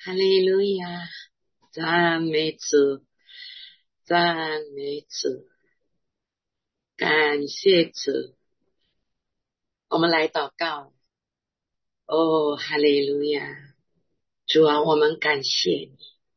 哈利路亚，赞美主，赞美主，感谢主。我们来祷告。哦，哈利路亚，主啊，我们感谢你。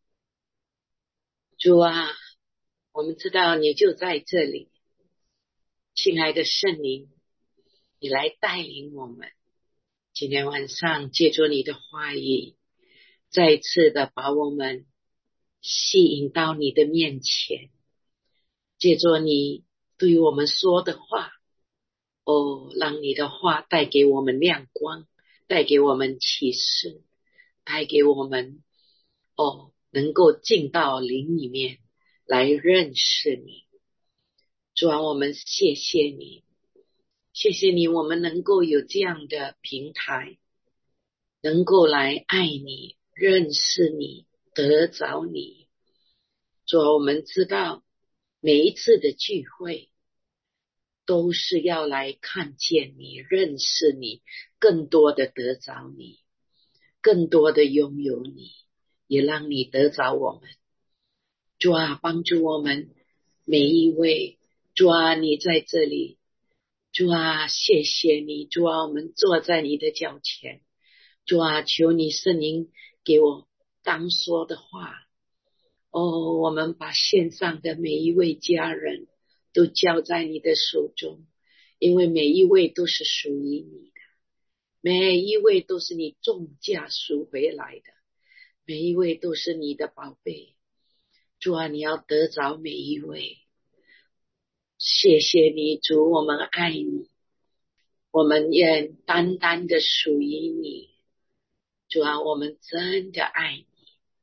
主啊，我们知道你就在这里。亲爱的圣灵，你来带领我们。今天晚上借着你的话语，再次的把我们吸引到你的面前，借着你对我们说的话，让你的话带给我们亮光，带给我们启示，带给我们能够进到灵里面来认识你。主啊，我们谢谢你，谢谢你，我们能够有这样的平台，能够来爱你，认识你，得着你。主啊，我们知道每一次的聚会都是要来看见你，认识你，更多的得着你，更多的拥有你，也让你得着我们。主啊，帮助我们每一位。主啊，你在这里。主啊，谢谢你。主啊，我们坐在你的脚前。主啊，求你圣灵给我当说的话。我们把线上的每一位家人都交在你的手中，因为每一位都是属于你的，每一位都是你重价赎回来的，每一位都是你的宝贝。主啊，你要得着每一位。谢谢你，主，我们爱你，我们也单单的属于你。主啊，我们真的爱你。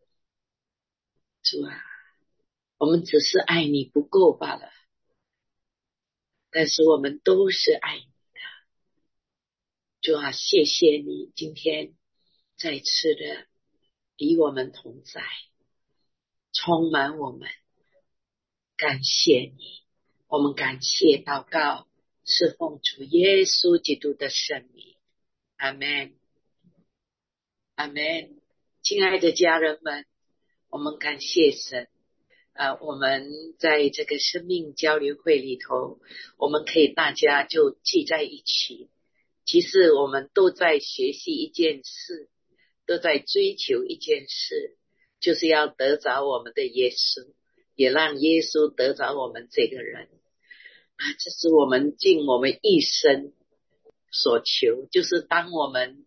主啊，我们只是爱你不够罢了，但是我们都是爱你的。主啊，谢谢你今天再次的与我们同在，充满我们。感谢你，我们感谢祷告是奉主耶稣基督的圣名。阿们，阿们。亲爱的家人们，我们感谢神。我们在这个生命交流会里头，我们可以大家就聚在一起。其实我们都在学习一件事，都在追求一件事，就是要得着我们的耶稣，也让耶稣得着我们这个人。这是我们尽我们一生所求，就是当我们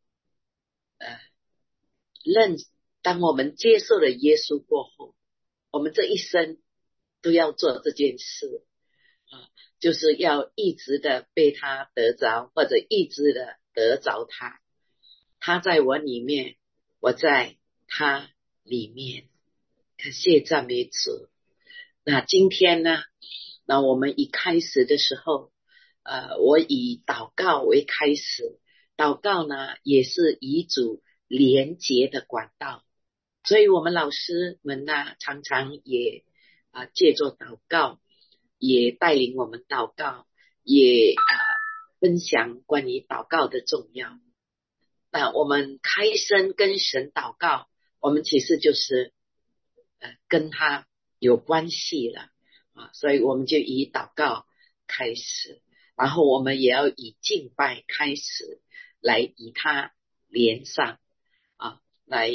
当我们接受了耶稣过后，我们这一生都要做这件事就是要一直的被他得着，或者一直的得着他。他在我里面，我在他里面。感谢赞美主。那今天呢，那我们一开始的时候我以祷告为开始。祷告呢也是与主连结的管道，所以我们老师们呢常常也借着祷告，也带领我们祷告，也分享关于祷告的重要。那我们开声跟神祷告，我们其实就是跟他有关系了所以我们就以祷告开始，然后我们也要以敬拜开始，来与他连上来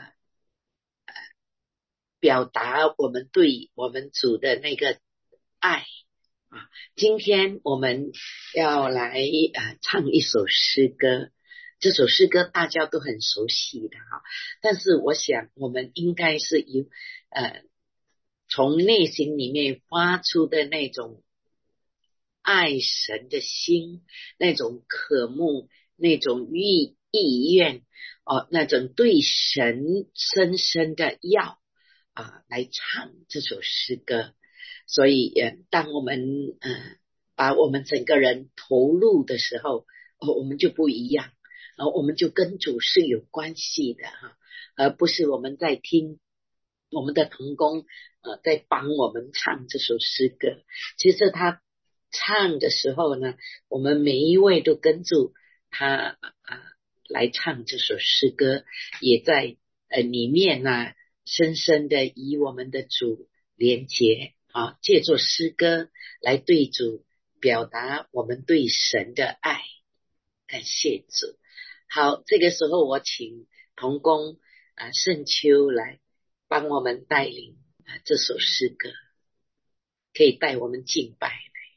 表达我们对我们主的那个爱今天我们要来唱一首诗歌。这首诗歌大家都很熟悉的但是我想我们应该是由从内心里面发出的那种爱神的心，那种渴慕，那种意愿那种对神深深的要来唱这首诗歌。所以当我们把我们整个人投入的时候我们就不一样我们就跟主是有关系的而不是我们在听我们的同工在帮我们唱这首诗歌。其实他唱的时候呢，我们每一位都跟住他来唱这首诗歌，也在里面呢，深深的与我们的主连结啊，借作诗歌来对主表达我们对神的爱。感谢主。好，这个时候我请同工圣秋来帮我们带领这首诗歌，可以带我们敬拜。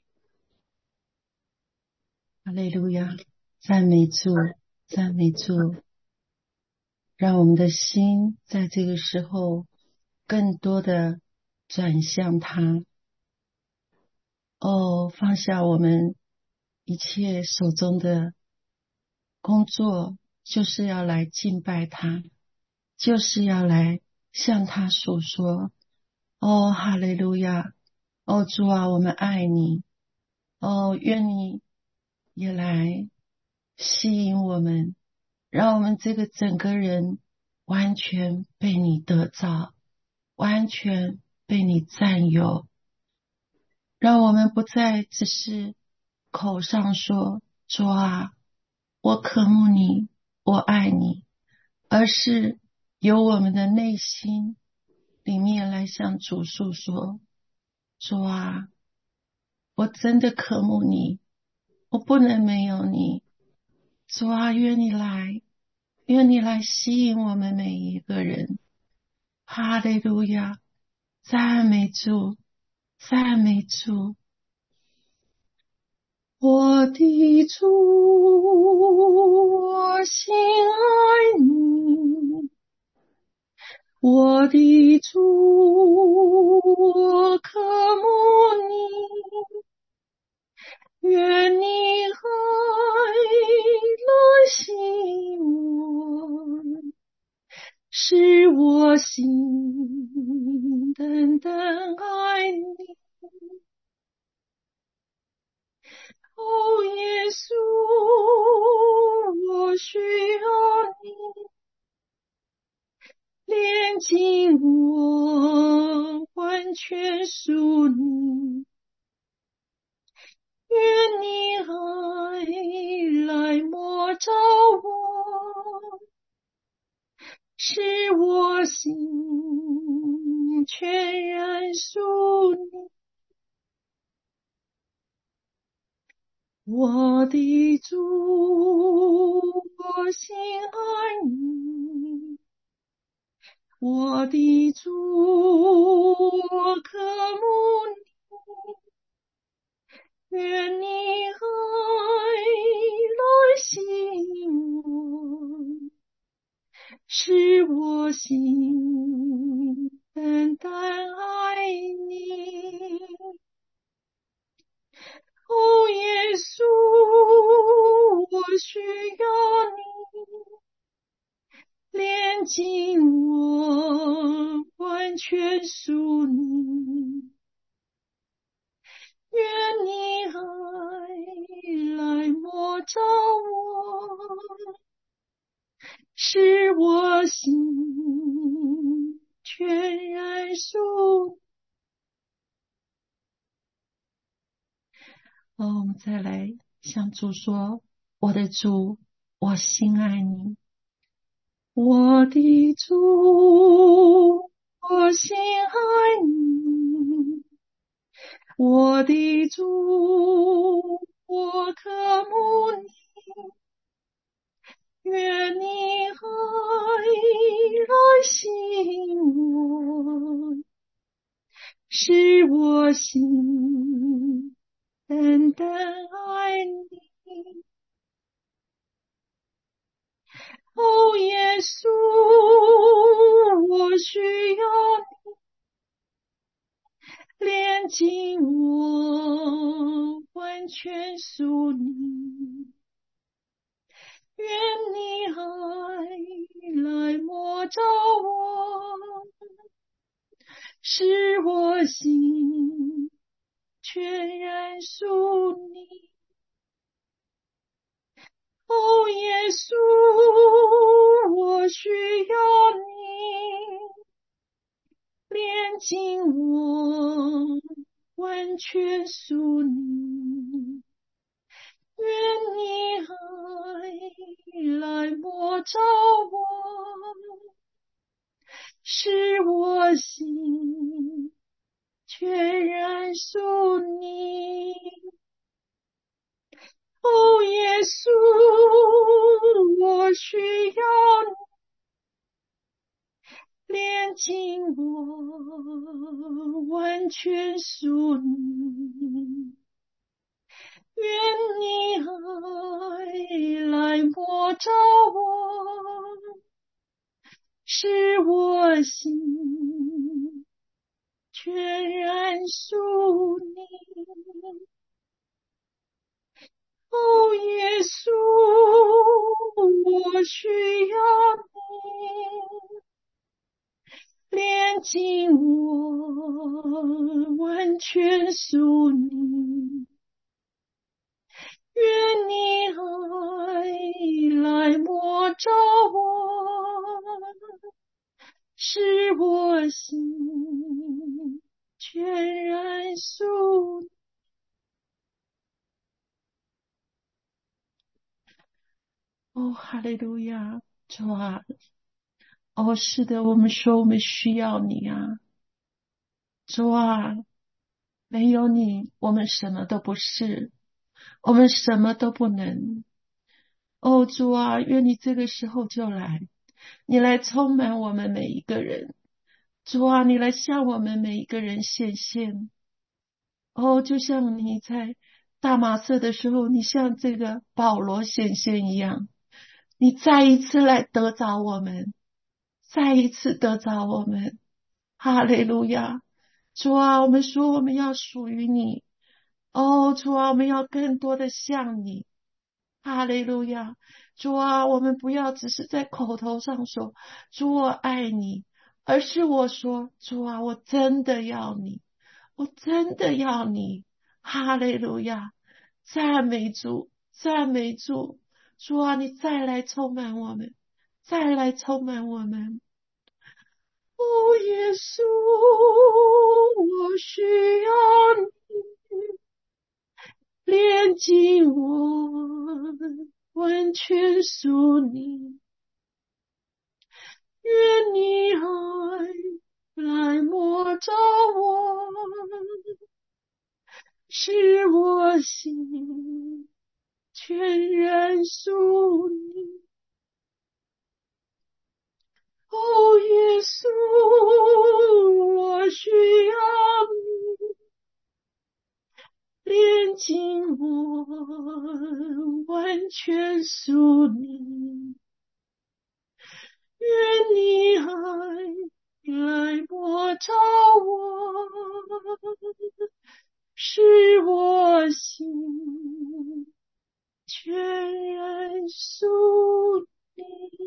哈利路亚，赞美主，赞美主，让我们的心在这个时候更多的转向他。放下我们一切手中的工作，就是要来敬拜他，就是要来向他诉说。哈利路亚，主啊，我们爱你。愿你也来吸引我们，让我们这个整个人完全被你得着，完全被你占有，让我们不再只是口上说主啊，我渴慕你，我爱你，而是由我们的内心里面来向主诉说，主啊，我真的渴慕你，我不能没有你。主啊，愿你来，愿你来吸引我们每一个人。哈利路亚，赞美主，赞美主。我的主，我心爱你，我的主，我渴慕你，愿你来吸引我，使我心单单爱你。耶稣，我需要你，炼净我，完全属你。愿你爱来摸着我，使我心全然属你。我的主，我心爱你，我的主，我渴慕你，愿你来吸引我，使我心单单爱你。耶稣，我需要你，炼净我，完全属你。愿你爱来摸着我，使我心全然属你。我们再来向主说，我的主，我心爱你，我的主，我心爱你，我的主，我渴慕你，愿你来吸引我，使我心单单爱你。耶稣，我需要你，炼净我，完全属你。愿你来摸着我，使我心全然属你。耶稣，我需要你，炼净我，完全属你。愿你来摸着我， 使我心全然属你。哦，耶稣，我需要你，炼净我，完全属你。愿你爱来摸着我，使我心全然属你。哦，耶稣，我需要你，炼净我，完全属你。愿你爱来摸着我，使我心全然属你。哦，哈利路亚，主啊！哦，是的，我们说我们需要你啊，主啊！没有你，我们什么都不是，我们什么都不能。哦，主啊，愿你这个时候就来，你来充满我们每一个人。主啊，你来向我们每一个人显现。哦，就像你在大马色的时候，你向这个保罗显现一样，你再一次来得着我们，再一次得着我们。哈利路亚！主啊，我们说我们要属于你。哦，主啊，我们要更多的像你。哈利路亚！主啊，我们不要只是在口头上说主我爱你，而是我说主啊，我真的要你，我真的要你。哈利路亚！赞美主，赞美主！主啊，你再来充满我们，再来充满我们。哦，耶稣，我需要你。炼净我，完全属你。愿你爱来摸着我，使我心全然属你。哦，耶稣，我需要你。炼净我，完全属你。愿你爱来摸着我，使我心全然属你。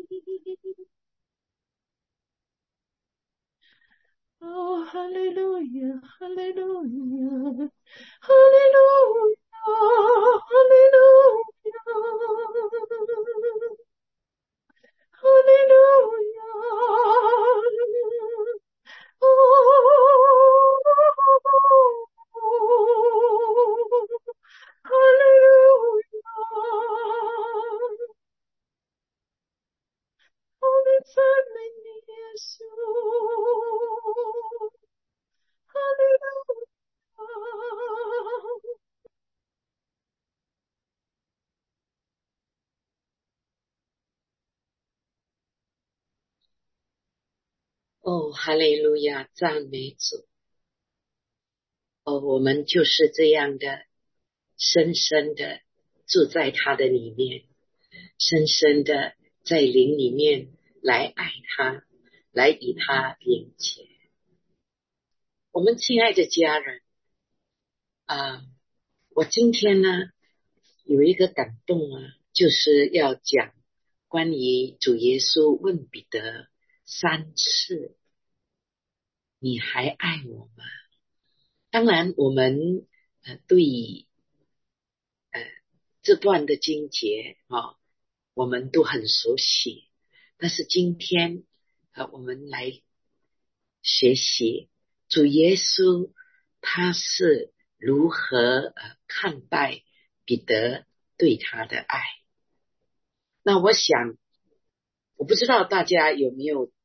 哦，哈利路亚，哈利路亚，哈利路亚，哈利路亚。哈利路亚，哦，哈利路亚，我们赞美你，耶稣，哈利路亚。 哦，哈利路亚，赞美主！哦，我们就是这样的，深深的住在他的里面，深深的在灵里面来爱他，来与他连接。我们亲爱的家人啊，我今天呢有一个感动啊，就是要讲关于主耶稣问彼得3次：你还爱我吗？当然，我们对呃这段的经节我们都很熟悉。但是今天我们来学习主耶稣他是如何看待彼得对他的爱。那我想，我不知道大家有没有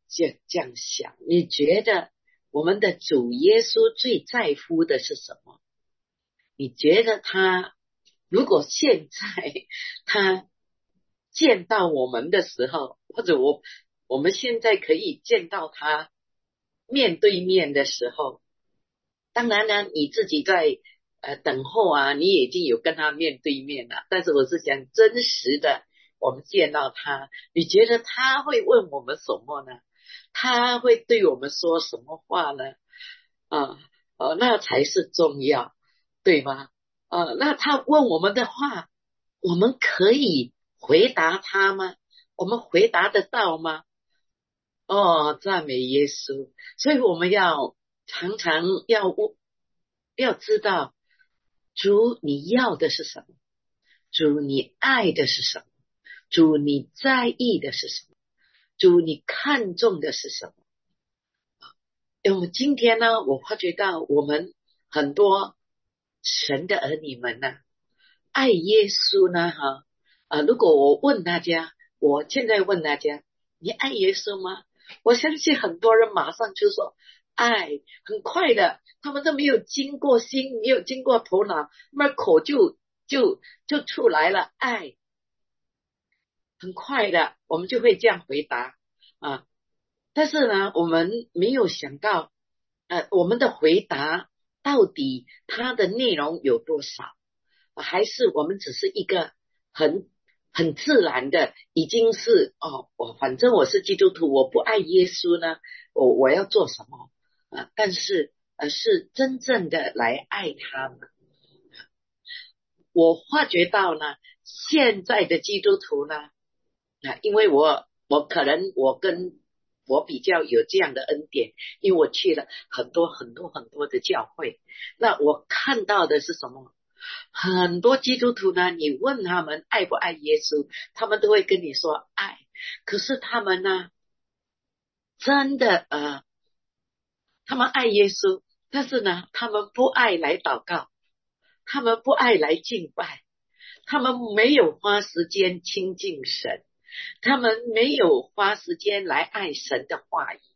这样想，你觉得我们的主耶稣最在乎的是什么？你觉得他如果现在他见到我们的时候，或者我们现在可以见到他面对面的时候，当然呢，你自己在等候啊，你已经有跟他面对面了。但是我是讲真实的，我们见到他，你觉得他会问我们什么呢？他会对我们说什么话呢？啊那才是重要，对吗？那他问我们的话，我们可以回答他吗？我们回答得到吗？哦，赞美耶稣！所以我们要常常要知道，主你要的是什么？主你爱的是什么？主你在意的是什么？主你看重的是什么？因为今天呢，我发觉到我们很多神的儿女们呢，爱耶稣呢，如果我问大家，我现在问大家，你爱耶稣吗？我相信很多人马上就说爱，很快的，他们都没有经过心，没有经过头脑，那么口就出来了，爱，很快的，我们就会这样回答啊。但是呢，我们没有想到，我们的回答到底它的内容有多少？还是我们只是一个很自然的，已经是反正我是基督徒，我不爱耶稣呢，我要做什么但是是真正的来爱他们。我发觉到呢，现在的基督徒呢，因为我可能跟我比较有这样的恩典，因为我去了很多的教会，那我看到的是什么？很多基督徒呢，你问他们爱不爱耶稣，他们都会跟你说爱，可是他们呢，真的他们爱耶稣，但是呢，他们不爱来祷告，他们不爱来敬拜，他们没有花时间亲近神，他们没有花时间来爱神的话语，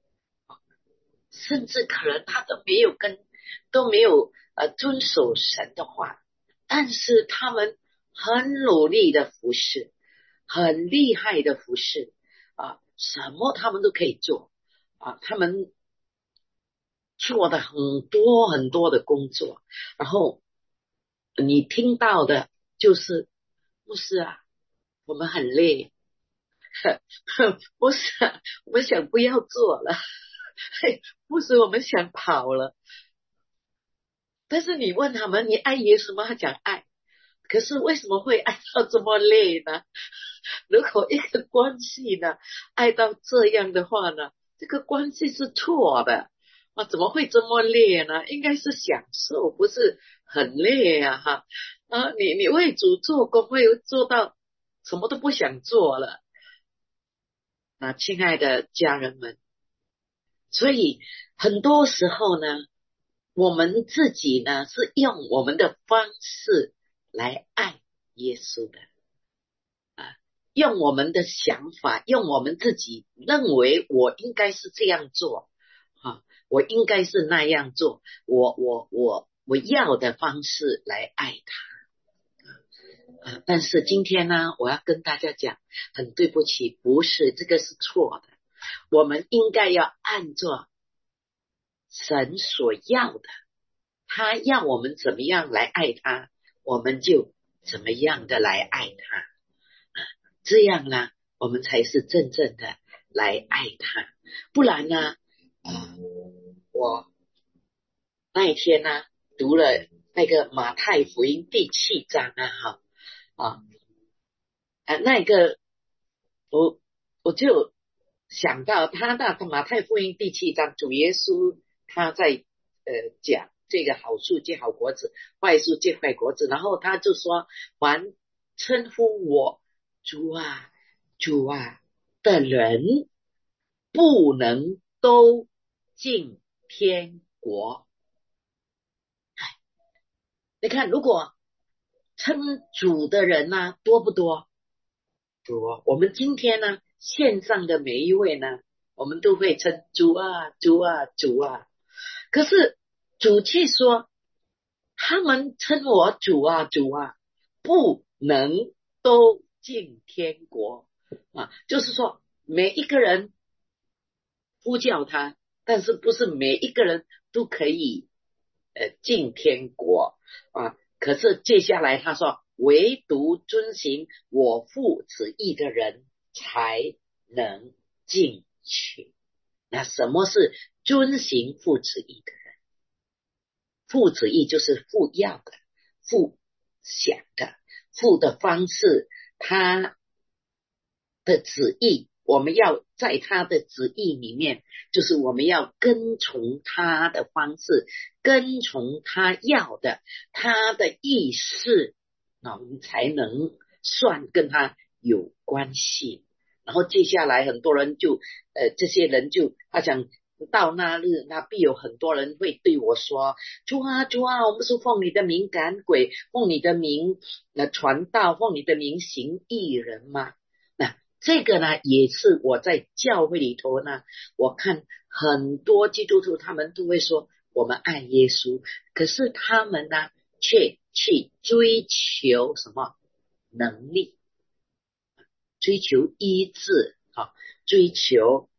甚至可能他都没有遵守神的话，但是他们很努力的服侍，很厉害的服侍什么他们都可以做他们做的很多的工作，然后你听到的就是不是啊，我们很累不是我们想不要做了不是我们想跑了，但是你问他们你爱耶稣吗？他讲爱，可是为什么会爱到这么累呢？如果一个关系呢爱到这样的话呢，这个关系是错的怎么会这么累呢？应该是享受，不是很累你为主做工会做到什么都不想做了亲爱的家人们，所以很多时候呢，我们自己呢是用我们的方式来爱耶稣的用我们的想法，用我们自己认为我应该是这样做我应该是那样做，我要的方式来爱他但是今天呢，我要跟大家讲，很对不起，不是，这个是错的，我们应该要按照神所要的，他要我们怎么样来爱他，我们就怎么样的来爱他这样呢，我们才是真正的来爱他。不然呢我那一天呢读了那个马太福音第7章那个我就想到他那马太福音第7章，主耶稣他在讲这个好树结好果子，坏树结坏果子，然后他就说凡称呼我主啊主啊的人，不能都进天国。你看，如果称主的人呢多不多？多。我们今天呢线上的每一位呢我们都会称主啊主啊主啊，可是主却说他们称我主啊主啊，不能都进天国啊，就是说每一个人呼叫他，但是不是每一个人都可以进天国啊。可是接下来他说，唯独遵行我父旨意的人才能进去。那什么是遵行父旨意的人？父旨意就是父要的，父想的，父的方式，他的旨意，我们要在他的旨意里面，就是我们要跟从他的方式，跟从他要的，他的意识，那我们才能算跟他有关系。然后接下来很多人就这些人就他想到那日，那必有很多人会对我说，主啊主啊，我们是奉你的名赶鬼，奉你的名传道，奉你的名行义人嘛。那这个呢，也是我在教会里头呢，我看很多基督徒他们都会说我们爱耶稣，可是他们呢却去追求什么能力，追求医治啊，追求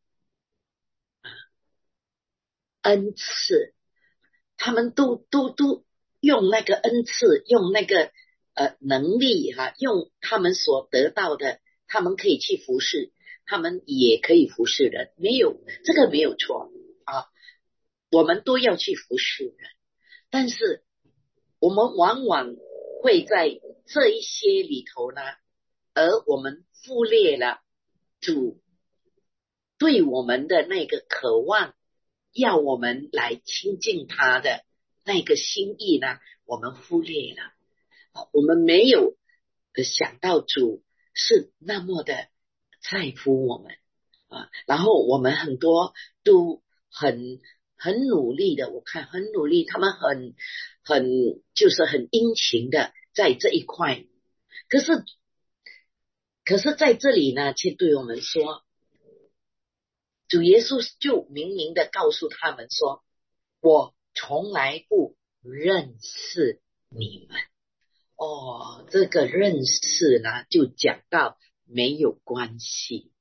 恩赐，他们都用那个恩赐，用那个能力用他们所得到的，他们可以去服侍，他们也可以服侍人，没有这个没有错啊，我们都要去服侍人，但是我们往往会在这一些里头呢，而我们忽略了主对我们的那个渴望，要我们来亲近他的那个心意呢，我们忽略了，我们没有想到主是那么的在乎我们啊，然后我们很多都很努力的，我看很努力，他们很就是很殷勤的在这一块，可是在这里呢，却对我们说，主耶稣就明明的告诉他们说，我从来不认识你们。哦，这个认识呢，就讲到没有关系。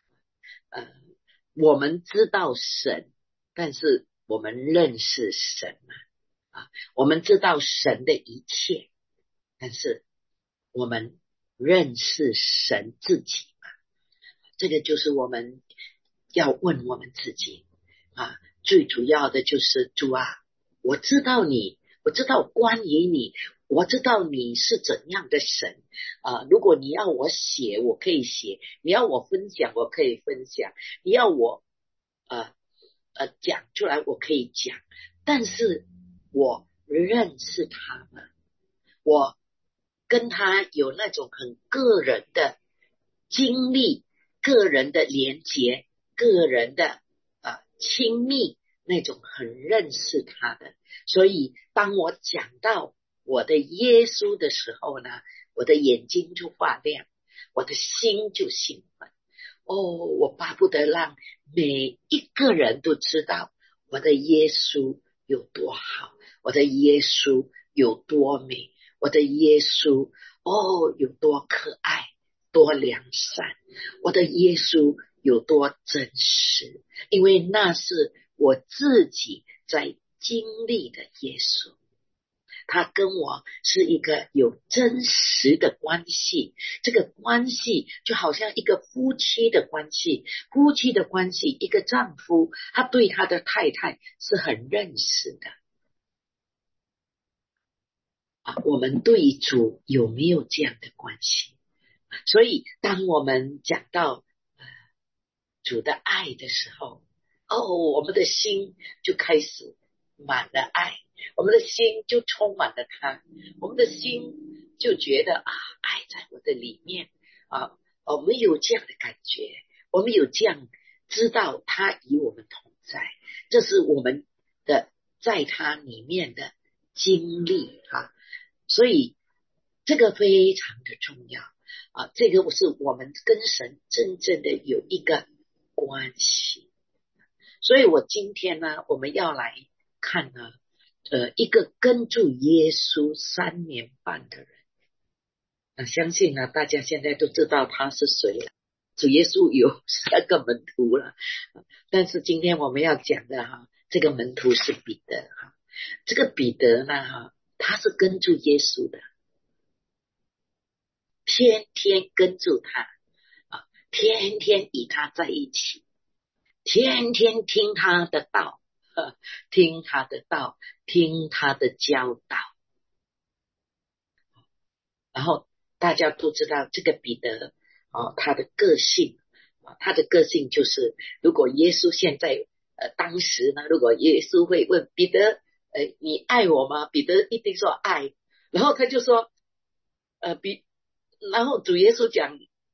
我们知道神，但是我们认识神吗？我们知道神的一切，但是我们认识神自己吗？这个就是我们要问我们自己啊。最主要的就是主啊，我知道你，我知道关于你，我知道你是怎样的神啊。如果你要我写，我可以写；你要我分享，我可以分享；你要我讲出来，我可以讲。但是我认识他们，我跟他有那种很个人的经历，个人的连结，个人的亲密，那种很认识他的。所以当我讲到我的耶稣的时候呢，我的眼睛就发亮，我的心就兴奋。哦，我巴不得让每一个人都知道我的耶稣有多好，我的耶稣有多美，我的耶稣有多可爱，多良善，我的耶稣有多真实，因为那是我自己在经历的耶稣，他跟我是一个有真实的关系，这个关系就好像一个夫妻的关系，夫妻的关系，一个丈夫他对他的太太是很认识的我们对主有没有这样的关系？所以当我们讲到主的爱的时候，我们的心就开始满了爱，我们的心就充满了他，我们的心就觉得爱在我的里面我们有这样的感觉，我们有这样知道他与我们同在，这是我们的在他里面的经历所以这个非常的重要这个是我们跟神真正的有一个关系所以我今天呢，我们要来看呢，一个跟住耶稣3年半的人。相信呢，大家现在都知道他是谁了。主耶稣有12个门徒了，但是今天我们要讲的这个门徒是彼得这个彼得呢他是跟住耶稣的，天天跟住他天天与他在一起，天天听他的道，听他的道，听他的教导。然后大家都知道这个彼得他的个性就是，如果耶稣现在当时呢，如果耶稣会问彼得你爱我吗？彼得一定说爱，然后他就说然后主耶稣讲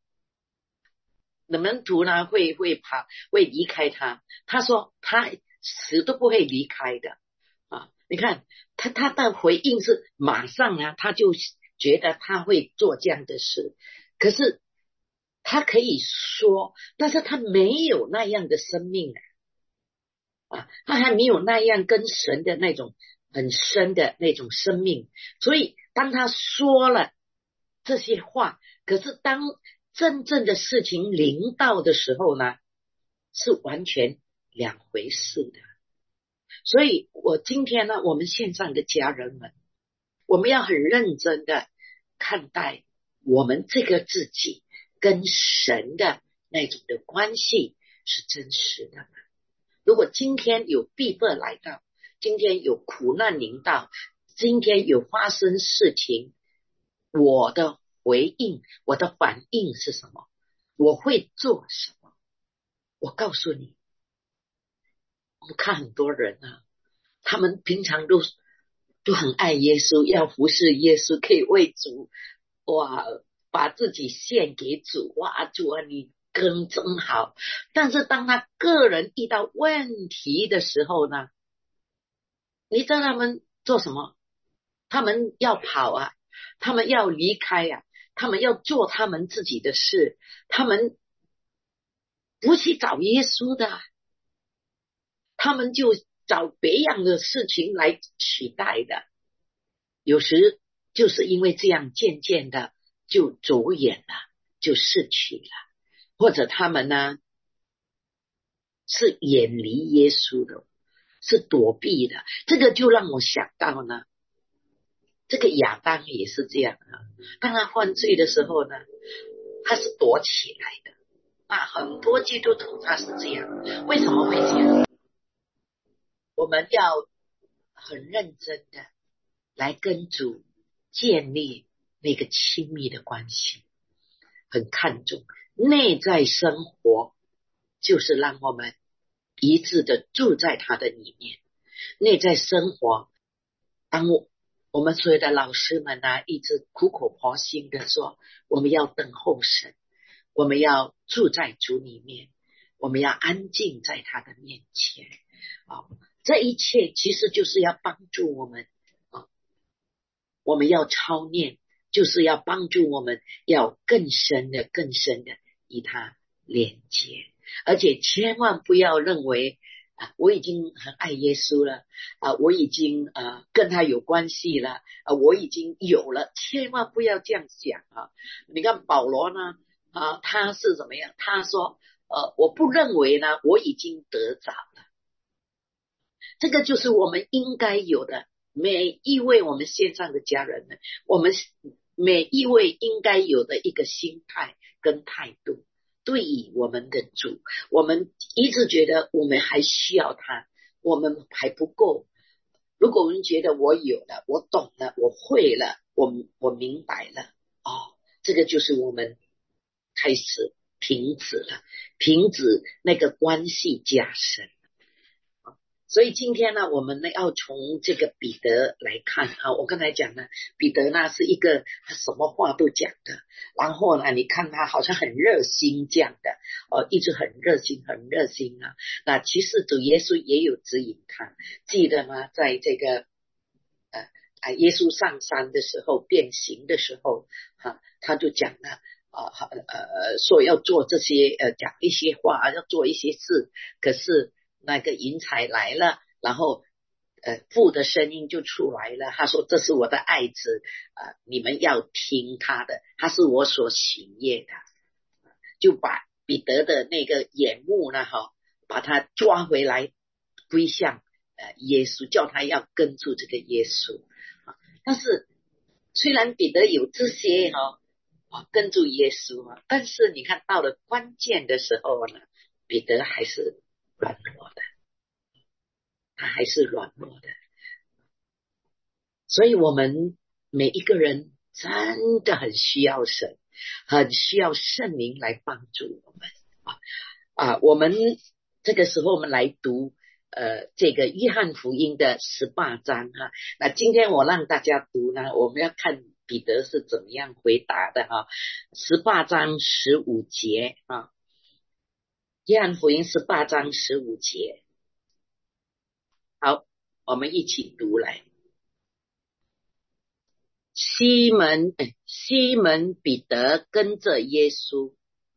门徒呢会离开他，他说他死都不会离开的你看他的回应是马上他就觉得他会做这样的事，可是他可以说，但是他没有那样的生命他还没有那样跟神的那种很深的那种生命，所以当他说了这些话，可是当真正的事情临到的时候呢，是完全两回事的。所以我今天呢，我们线上的家人们，我们要很认真的看待我们这个自己跟神的那种的关系是真实的吗？如果今天有逼迫来到，今天有苦难临到，今天有发生事情，我的回应，我的反应是什么？我会做什么？我告诉你，我们看很多人他们平常都很爱耶稣，要服侍耶稣，可以为主把自己献给主，主你更真好。但是当他个人遇到问题的时候呢，你知道他们做什么？他们要跑他们要离开他们要做他们自己的事，他们不去找耶稣的，他们就找别样的事情来取代的。有时就是因为这样，渐渐的就走远了，就逝去了，或者他们呢是远离耶稣的，是躲避的。这个就让我想到呢，这个亚当也是这样当他犯罪的时候呢，他是躲起来的很多基督徒他是这样。为什么会这样？我们要很认真的来跟主建立那个亲密的关系，很看重内在生活，就是让我们一致的住在他的里面。内在生活，当我们所有的老师们一直苦口婆心的说，我们要等候神，我们要住在主里面，我们要安静在他的面前这一切其实就是要帮助我们我们要操练，就是要帮助我们要更深的与他连接。而且千万不要认为我已经很爱耶稣了我已经跟他有关系了我已经有了，千万不要这样想你看保罗呢他是怎么样？他说我不认为呢我已经得着了。这个就是我们应该有的，每一位我们线上的家人们，我们每一位应该有的一个心态跟态度，对于我们的主，我们一直觉得我们还需要他，我们还不够。如果我们觉得我有了，我懂了，我会了，我明白了这个就是我们开始停止了，停止那个关系加深。所以今天呢，我们呢要从这个彼得来看我刚才讲呢，彼得呢是一个他什么话都讲的，然后呢你看他好像很热心这样的一直很热心那其实主耶稣也有指引他，记得吗？在这个耶稣上山的时候，变形的时候他就讲了说要做这些讲一些话要做一些事，可是那个银彩来了，然后父的声音就出来了，他说这是我的爱子，你们要听他的，他是我所喜悦的，就把彼得的那个眼目呢把他抓回来归向耶稣，叫他要跟住这个耶稣。但是虽然彼得有这些跟住耶稣但是你看到了关键的时候呢，彼得还是软弱的，他还是软弱的。所以我们每一个人真的很需要神，很需要圣灵来帮助我们我们这个时候我们来读这个约翰福音的18章那今天我让大家读呢，我们要看彼得是怎么样回答的18章15节约翰福音18章15节，好，我们一起读来。西门彼得跟着耶稣，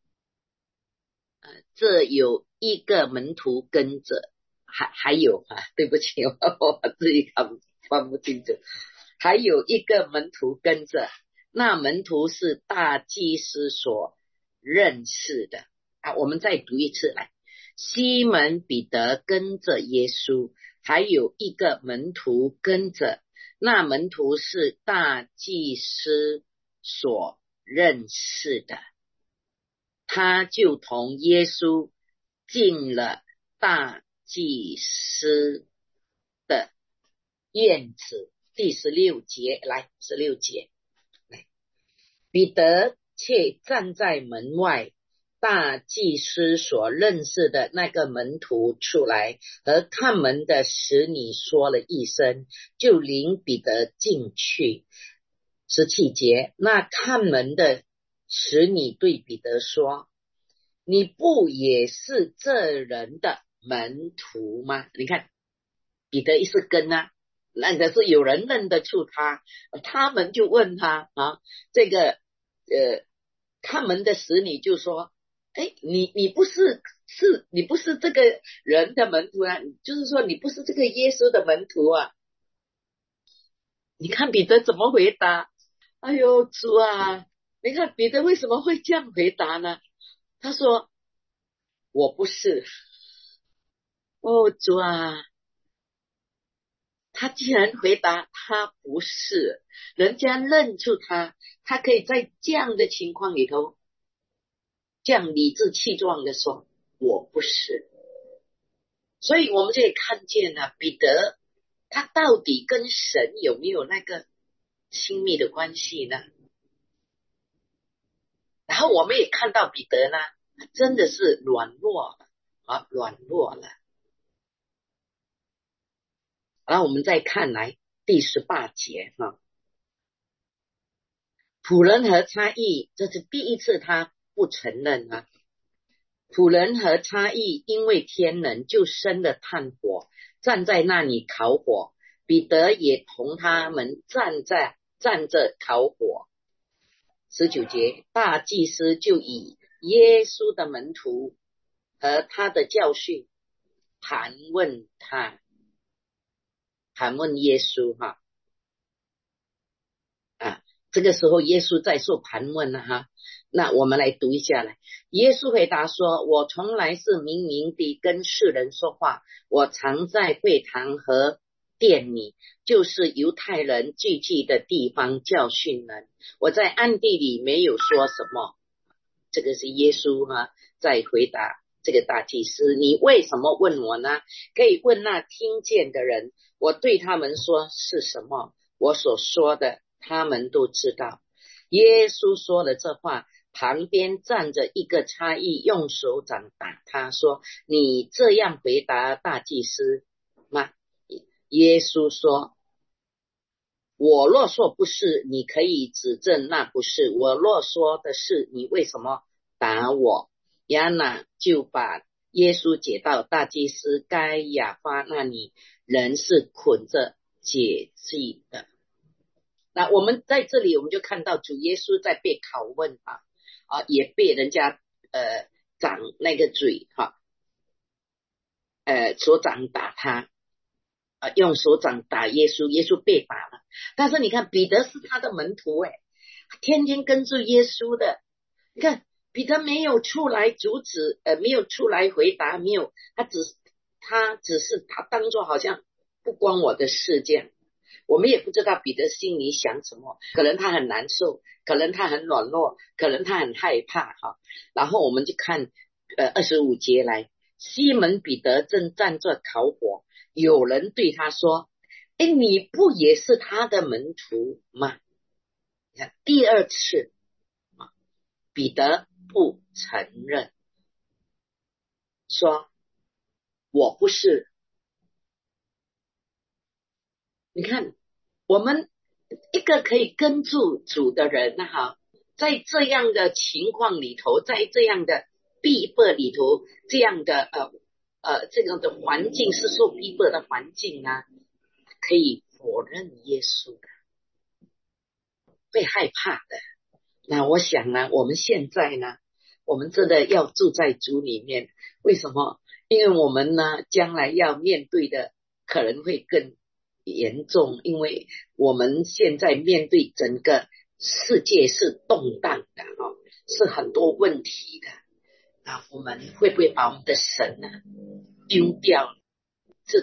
这有一个门徒跟着，还有对不起，我自己看不清楚，还有一个门徒跟着，那门徒是大祭司所认识的我们再读一次来。西门彼得跟着耶稣，还有一个门徒跟着，那门徒是大祭司所认识的，他就同耶稣进了大祭司的院子。第16节来，16节来，彼得却站在门外，大祭司所认识的那个门徒出来，和看门的使女说了一声，就领彼得进去。17节，那看门的使女对彼得说，你不也是这人的门徒吗？你看彼得一是跟那个是有人认得出他，他们就问他这个看门的使女就说，你不是这个人的门徒就是说你不是这个耶稣的门徒你看彼得怎么回答？哎呦主你看彼得为什么会这样回答呢？他说我不是。主他既然回答他不是，人家认出他，他可以在这样的情况里头这样理直气壮的说我不是。所以我们就可以看见彼得他到底跟神有没有那个亲密的关系呢？然后我们也看到彼得呢真的是软弱了。然后我们再看来第18节仆人和差役，这是第一次他不承认仆人和差役因为天冷，就生了炭火，站在那里烤火，彼得也同他们站着烤火。19节，大祭司就以耶稣的门徒和他的教训盘问耶稣这个时候耶稣在受盘问那我们来读一下来。耶稣回答说，我从来是明明地跟世人说话，我常在会堂和殿里，就是犹太人聚集的地方教训人，我在暗地里没有说什么。这个是耶稣在回答这个大祭司，你为什么问我呢？可以问那听见的人，我对他们说是什么，我所说的他们都知道。耶稣说了这话，旁边站着一个差役，用手掌打他说，你这样回答大祭司吗？耶稣说，我若说不是，你可以指证那不是，我若说的是，你为什么打我？亚那就把耶稣解到大祭司该亚法那里，人是捆着解祭的。那我们在这里我们就看到主耶稣在被拷问也被人家掌那个嘴手掌打他，用手掌打耶稣，耶稣被打了。但是你看彼得是他的门徒，天天跟住耶稣的。你看彼得没有出来阻止，没有出来回答，没有，他只是他当作好像不关我的事这样。我们也不知道彼得心里想什么，可能他很难受，可能他很软弱，可能他很害怕哈。然后我们就看25节来，西门彼得正站着烤火，有人对他说：“哎，你不也是他的门徒吗？”你看第二次，彼得不承认，说：“我不是。”你看，我们一个可以跟住主的人哈，在这样的情况里头，在这样的逼迫里头，这样的这样的环境是受逼迫的环境啊，可以否认耶稣的，会害怕的。那我想呢，我们现在呢，我们真的要住在主里面。为什么？因为我们呢，将来要面对的可能会更严重，因为我们现在面对整个世界是动荡的是很多问题的。那我们会不会把我们的神呢丢掉？是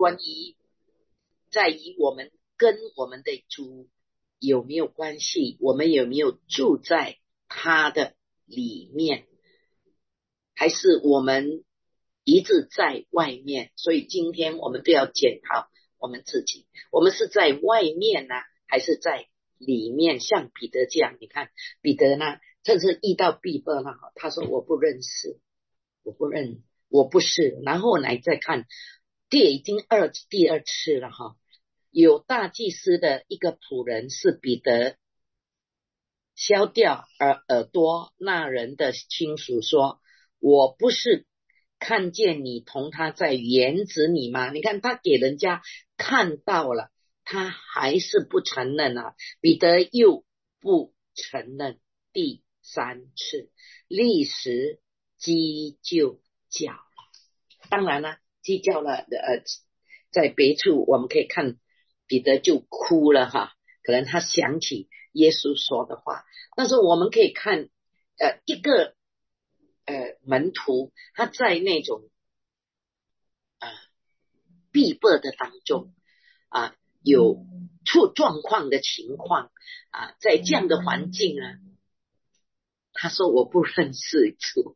在于我们跟我们的主有没有关系，我们有没有住在他的里面，还是我们一直在外面？所以今天我们都要检讨我们自己，我们是在外面呢，还是在里面？像彼得这样，你看彼得呢，这是遇到逼迫了，他说我不认识，我不是。然后来再看已经第二次了有大祭司的一个仆人是彼得削掉耳朵那人的亲属说：“我不是看见你同他在园子里吗？”你看他给人家看到了，他还是不承认啊。彼得又不承认第三次，立时鸡就叫了。当然了，鸡叫了在别处我们可以看彼得就哭了可能他想起耶稣说的话。但是我们可以看一个门徒他在那种逼迫的当中有出状况的情况在这样的环境他说我不认识主。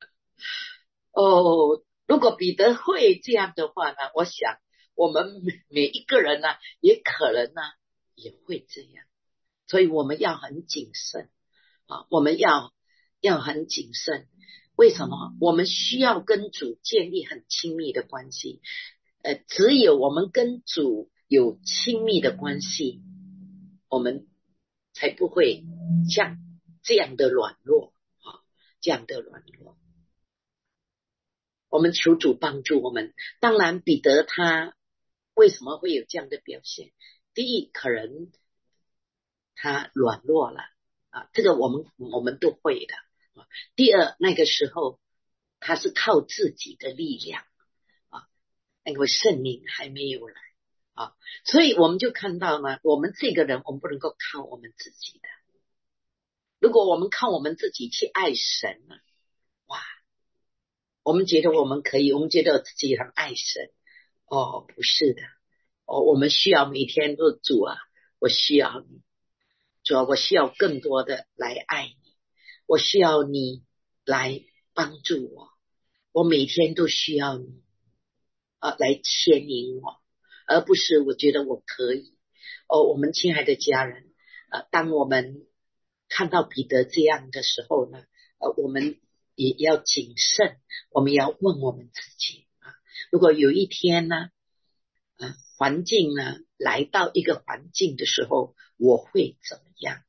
如果彼得会这样的话呢，我想我们每一个人呢也可能呢也会这样。所以我们要很谨慎我们要很谨慎。为什么？我们需要跟主建立很亲密的关系。只有我们跟主有亲密的关系，我们才不会像这样的软弱这样的软弱。我们求主帮助我们。当然彼得他为什么会有这样的表现？第一，可能他软弱了这个我们都会的第二，那个时候他是靠自己的力量那个圣灵还没有来所以我们就看到呢，我们这个人我们不能够靠我们自己的。如果我们靠我们自己去爱神哇，我们觉得我们可以，我们觉得自己很爱神不是的我们需要每天都主我需要你，主我需要更多的来爱你，我需要你来帮助我每天都需要你来牵引我，而不是我觉得我可以我们亲爱的家人当我们看到彼得这样的时候呢我们也要谨慎，我们要问我们自己如果有一天呢环境呢来到一个环境的时候，我会怎么样？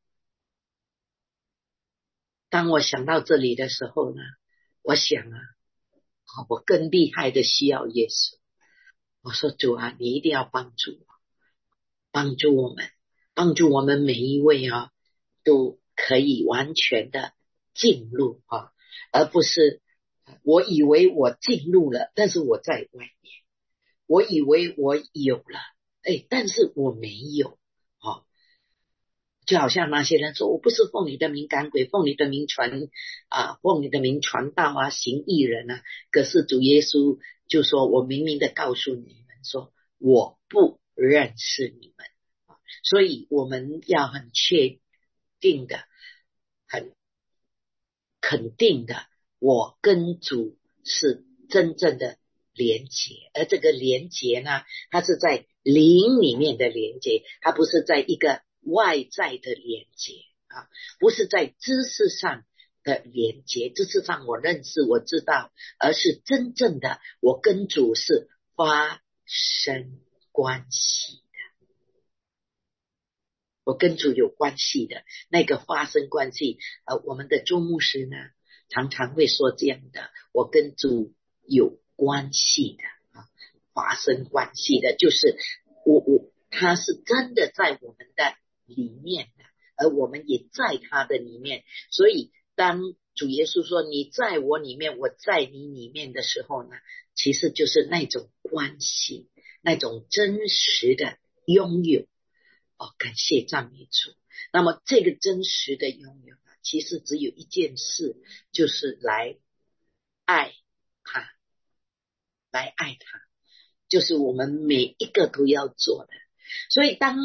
当我想到这里的时候呢，我想我更厉害的需要耶稣。我说主你一定要帮助我，帮助我们每一位都可以完全的进入而不是我以为我进入了，但是我在外面。我以为我有了，但是我没有。就好像那些人说，我不是奉你的名赶鬼，奉你的名奉你的名传道啊，行义人啊。可是主耶稣就说，我明明的告诉你们说，我不认识你们。所以我们要很确定的，很肯定的，我跟主是真正的连结。而这个连结呢，它是在灵里面的连结，它不是在一个外在的连结不是在知识上的连结，知识上我认识我知道，而是真正的我跟主是发生关系，我跟主有关系的那个发生关系。我们的周牧师呢常常会说这样的，我跟主有关系的发生关系的，就是他是真的在我们的里面的，而我们也在他的里面。所以当主耶稣说你在我里面，我在你里面的时候呢，其实就是那种关系，那种真实的拥有。感谢赞美主。那么这个真实的拥有其实只有一件事，就是来爱他，来爱他，就是我们每一个都要做的。所以当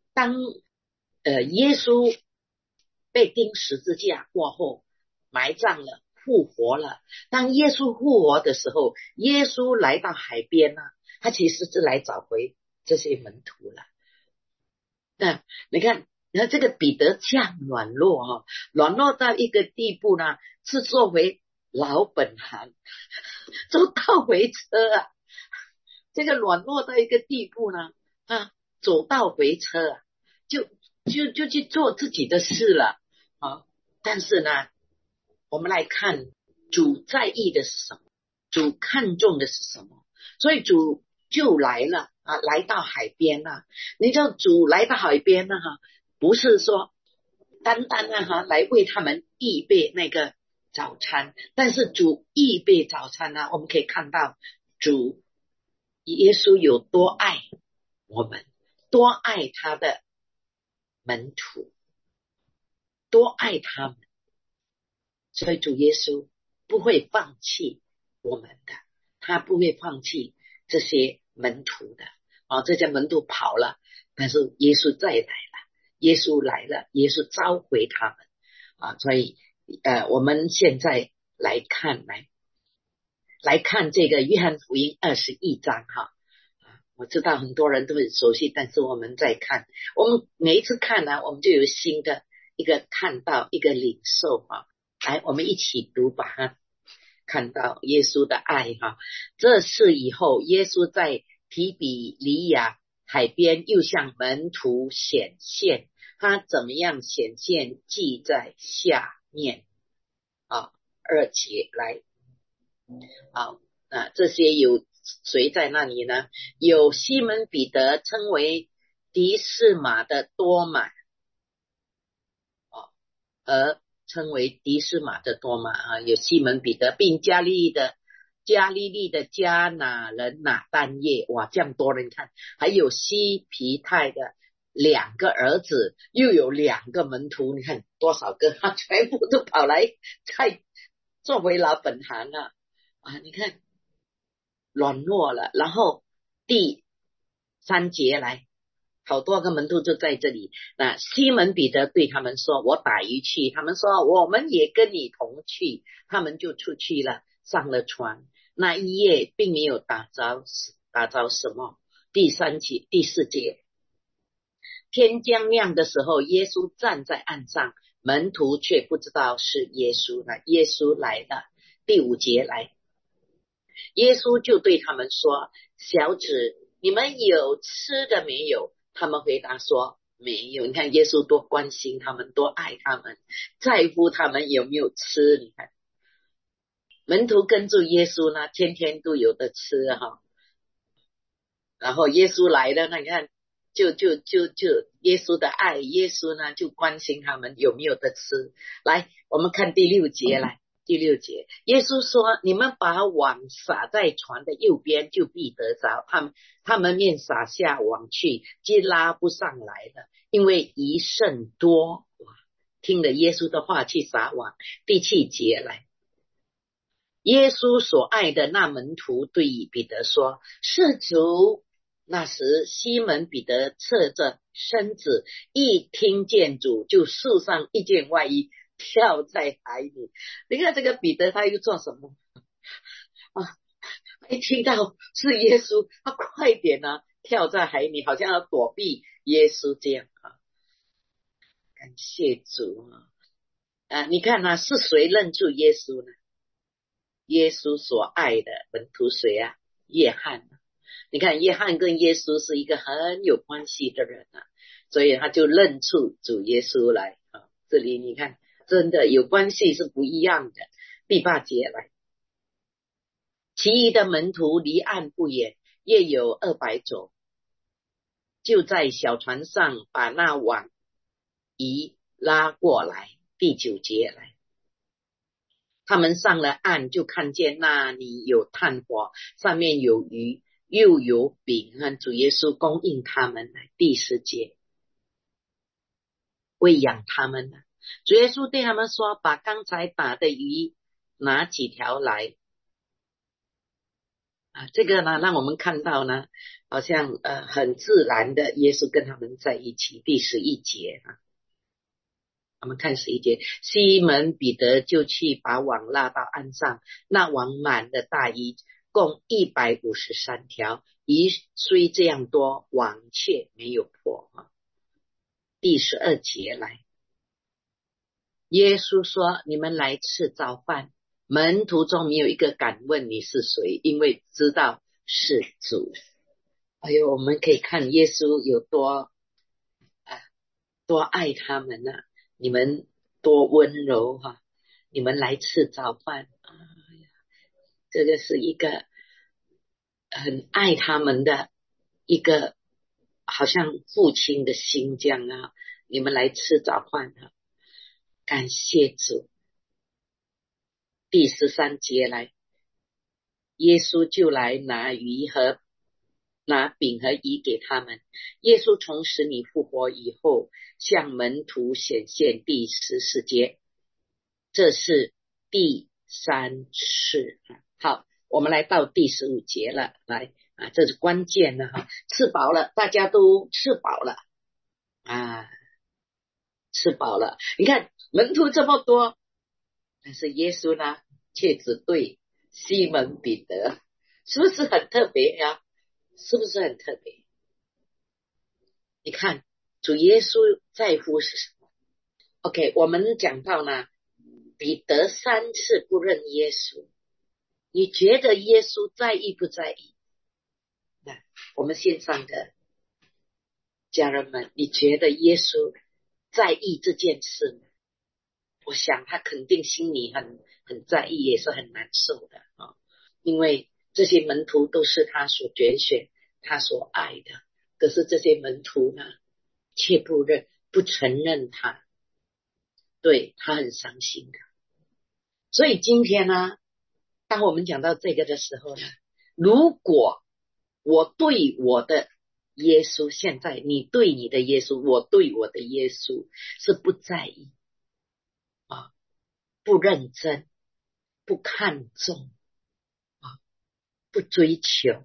耶稣被钉十字架过后，埋葬了，复活了。当耶稣复活的时候，耶稣来到海边他其实是来找回这些门徒了。那你看这个彼得这样软弱软弱到一个地步呢，是做回老本行，都倒回车这个软弱到一个地步呢走到回车就去做自己的事了但是呢，我们来看主在意的是什么，主看重的是什么。所以主就来了来到海边你知道主来到海边不是说单单来为他们预备那个早餐，但是主预备早餐我们可以看到主耶稣有多爱我们，多爱他的门徒，多爱他们。所以主耶稣不会放弃我们的，他不会放弃这些门徒的这些门徒跑了，但是耶稣再来了，耶稣来了，耶稣召回他们所以我们现在来看这个约翰福音21章我知道很多人都很熟悉，但是我们再看，我们每一次看我们就有新的一个看到，一个领受来我们一起读，把它看到耶稣的爱这事以后，耶稣在提比利亚海边又向门徒显现，他怎么样显现记在下面2节来这些有谁在那里呢？有西门彼得，称为迪士马的多马称为迪士马的多马有西门彼得，并加利利的迦拿人拿但业，哇，这样多人看，还有西皮泰的2个儿子，又有2个门徒，你看多少个全部都跑来再做回老本行你看软弱了。然后第3节来，好多个门徒就在这里。那西门彼得对他们说，我打鱼去，他们说我们也跟你同去，他们就出去了，上了船。那一夜并没有打着什么。第4节，天将亮的时候，耶稣站在岸上，门徒却不知道是耶稣了。耶稣来了。第5节来，耶稣就对他们说，小子，你们有吃的没有？他们回答说没有。你看耶稣多关心他们，多爱他们，在乎他们有没有吃。你看门徒跟住耶稣呢，天天都有的吃然后耶稣来了，那你看就耶稣的爱，耶稣呢就关心他们有没有的吃。来，我们看第6节来， 第6节，耶稣说：“你们把网撒在船的右边，就必得着。他们面撒下网去，就拉不上来了，因为鱼甚多。”哇，听了耶稣的话去撒网。第7节来，耶稣所爱的那门徒对彼得说：“是主。”那时西门彼得侧着身子，一听见主，就束上一件外衣，跳在海里。你看这个彼得他又做什么啊？一听到是耶稣，他快点啊，跳在海里，好像要躲避耶稣这样啊。感谢主啊！你看啊，是谁认出耶稣呢？耶稣所爱的门徒谁啊？约翰。你看约翰跟耶稣是一个很有关系的人啊，所以他就认出主耶稣来啊。这里你看真的有关系是不一样的。第8节来，其余的门徒离岸不远，约有200肘，就在小船上把那网移拉过来。第9节来，他们上了岸，就看见那里有炭火，上面有鱼，又有饼，和主耶稣供应他们。第10节，喂养他们。主耶稣对他们说：“把刚才打的鱼拿几条来。”这个呢，让我们看到呢，好像很自然的，耶稣跟他们在一起。第11节我们看11节，西门彼得就去把网拉到岸上，那网满了大鱼，共153条，鱼虽这样多，网却没有破。第12节来，耶稣说：“你们来吃早饭。”门徒中没有一个敢问你是谁，因为知道是主。哎呦，我们可以看耶稣有多爱他们啊，你们多温柔哈，你们来吃早饭。这个是一个很爱他们的一个好像父亲的心这样啊，你们来吃早饭啊，感谢主。第13节来，耶稣就来拿饼和鱼给他们。耶稣从死里复活以后，向门徒显现。第14节，这是第3次。好，我们来到第15节了，来这是关键了哈，吃饱了，大家都吃饱了吃饱了。你看门徒这么多，但是耶稣呢，却只对西门彼得，是不是很特别呀？是不是很特别？你看主耶稣在乎是什么 ？OK， 我们讲到呢，彼得3次不认耶稣，你觉得耶稣在意不在意？那我们线上的家人们，你觉得耶稣在意这件事吗？我想他肯定心里很在意，也是很难受的啊，因为这些门徒都是他所拣选，他所爱的，可是这些门徒呢，却不承认他，对，他很伤心的。所以今天呢，当我们讲到这个的时候呢，如果我对我的耶稣，现在你对你的耶稣，我对我的耶稣是不在意不认真，不看重不追求，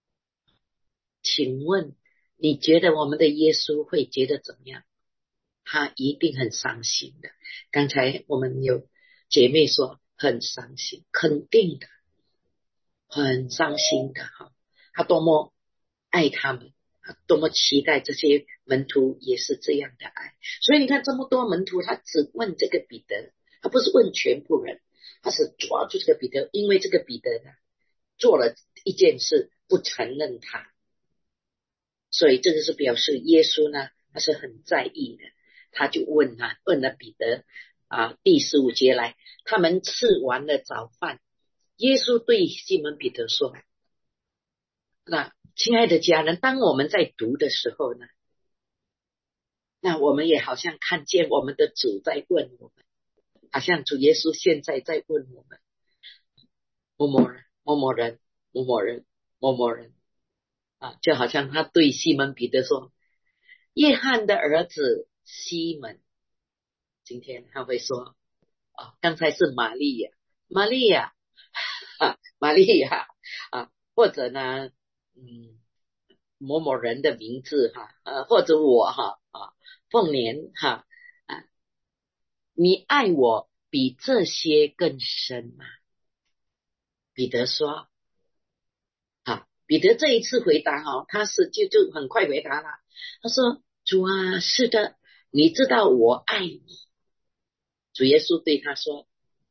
请问你觉得我们的耶稣会觉得怎么样？他一定很伤心的。刚才我们有姐妹说很伤心，肯定的，很伤心的哈。他多么爱他们，多么期待这些门徒也是这样的爱。所以你看这么多门徒，他只问这个彼得，他不是问全部人，他是抓住这个彼得，因为这个彼得呢做了一件事不承认他，所以这个是表示耶稣呢他是很在意的。他就问了彼得第15节来，他们吃完了早饭，耶稣对西门彼得说，那亲爱的家人，当我们在读的时候呢，那我们也好像看见我们的主在问我们， 好像主耶稣现在在问我们，某某人、某某人、某某人、某某人啊，就好像他对西门彼得说：约翰的儿子西门。今天他会说啊，刚才是玛利亚，玛利亚啊，玛利亚啊，或者呢，某某人的名字哈，或者我哈啊，凤年哈啊，你爱我比这些更深吗？彼得说啊，彼得这一次回答哈，他是就很快回答了，他说主啊，是的，你知道我爱你。主耶稣对他说，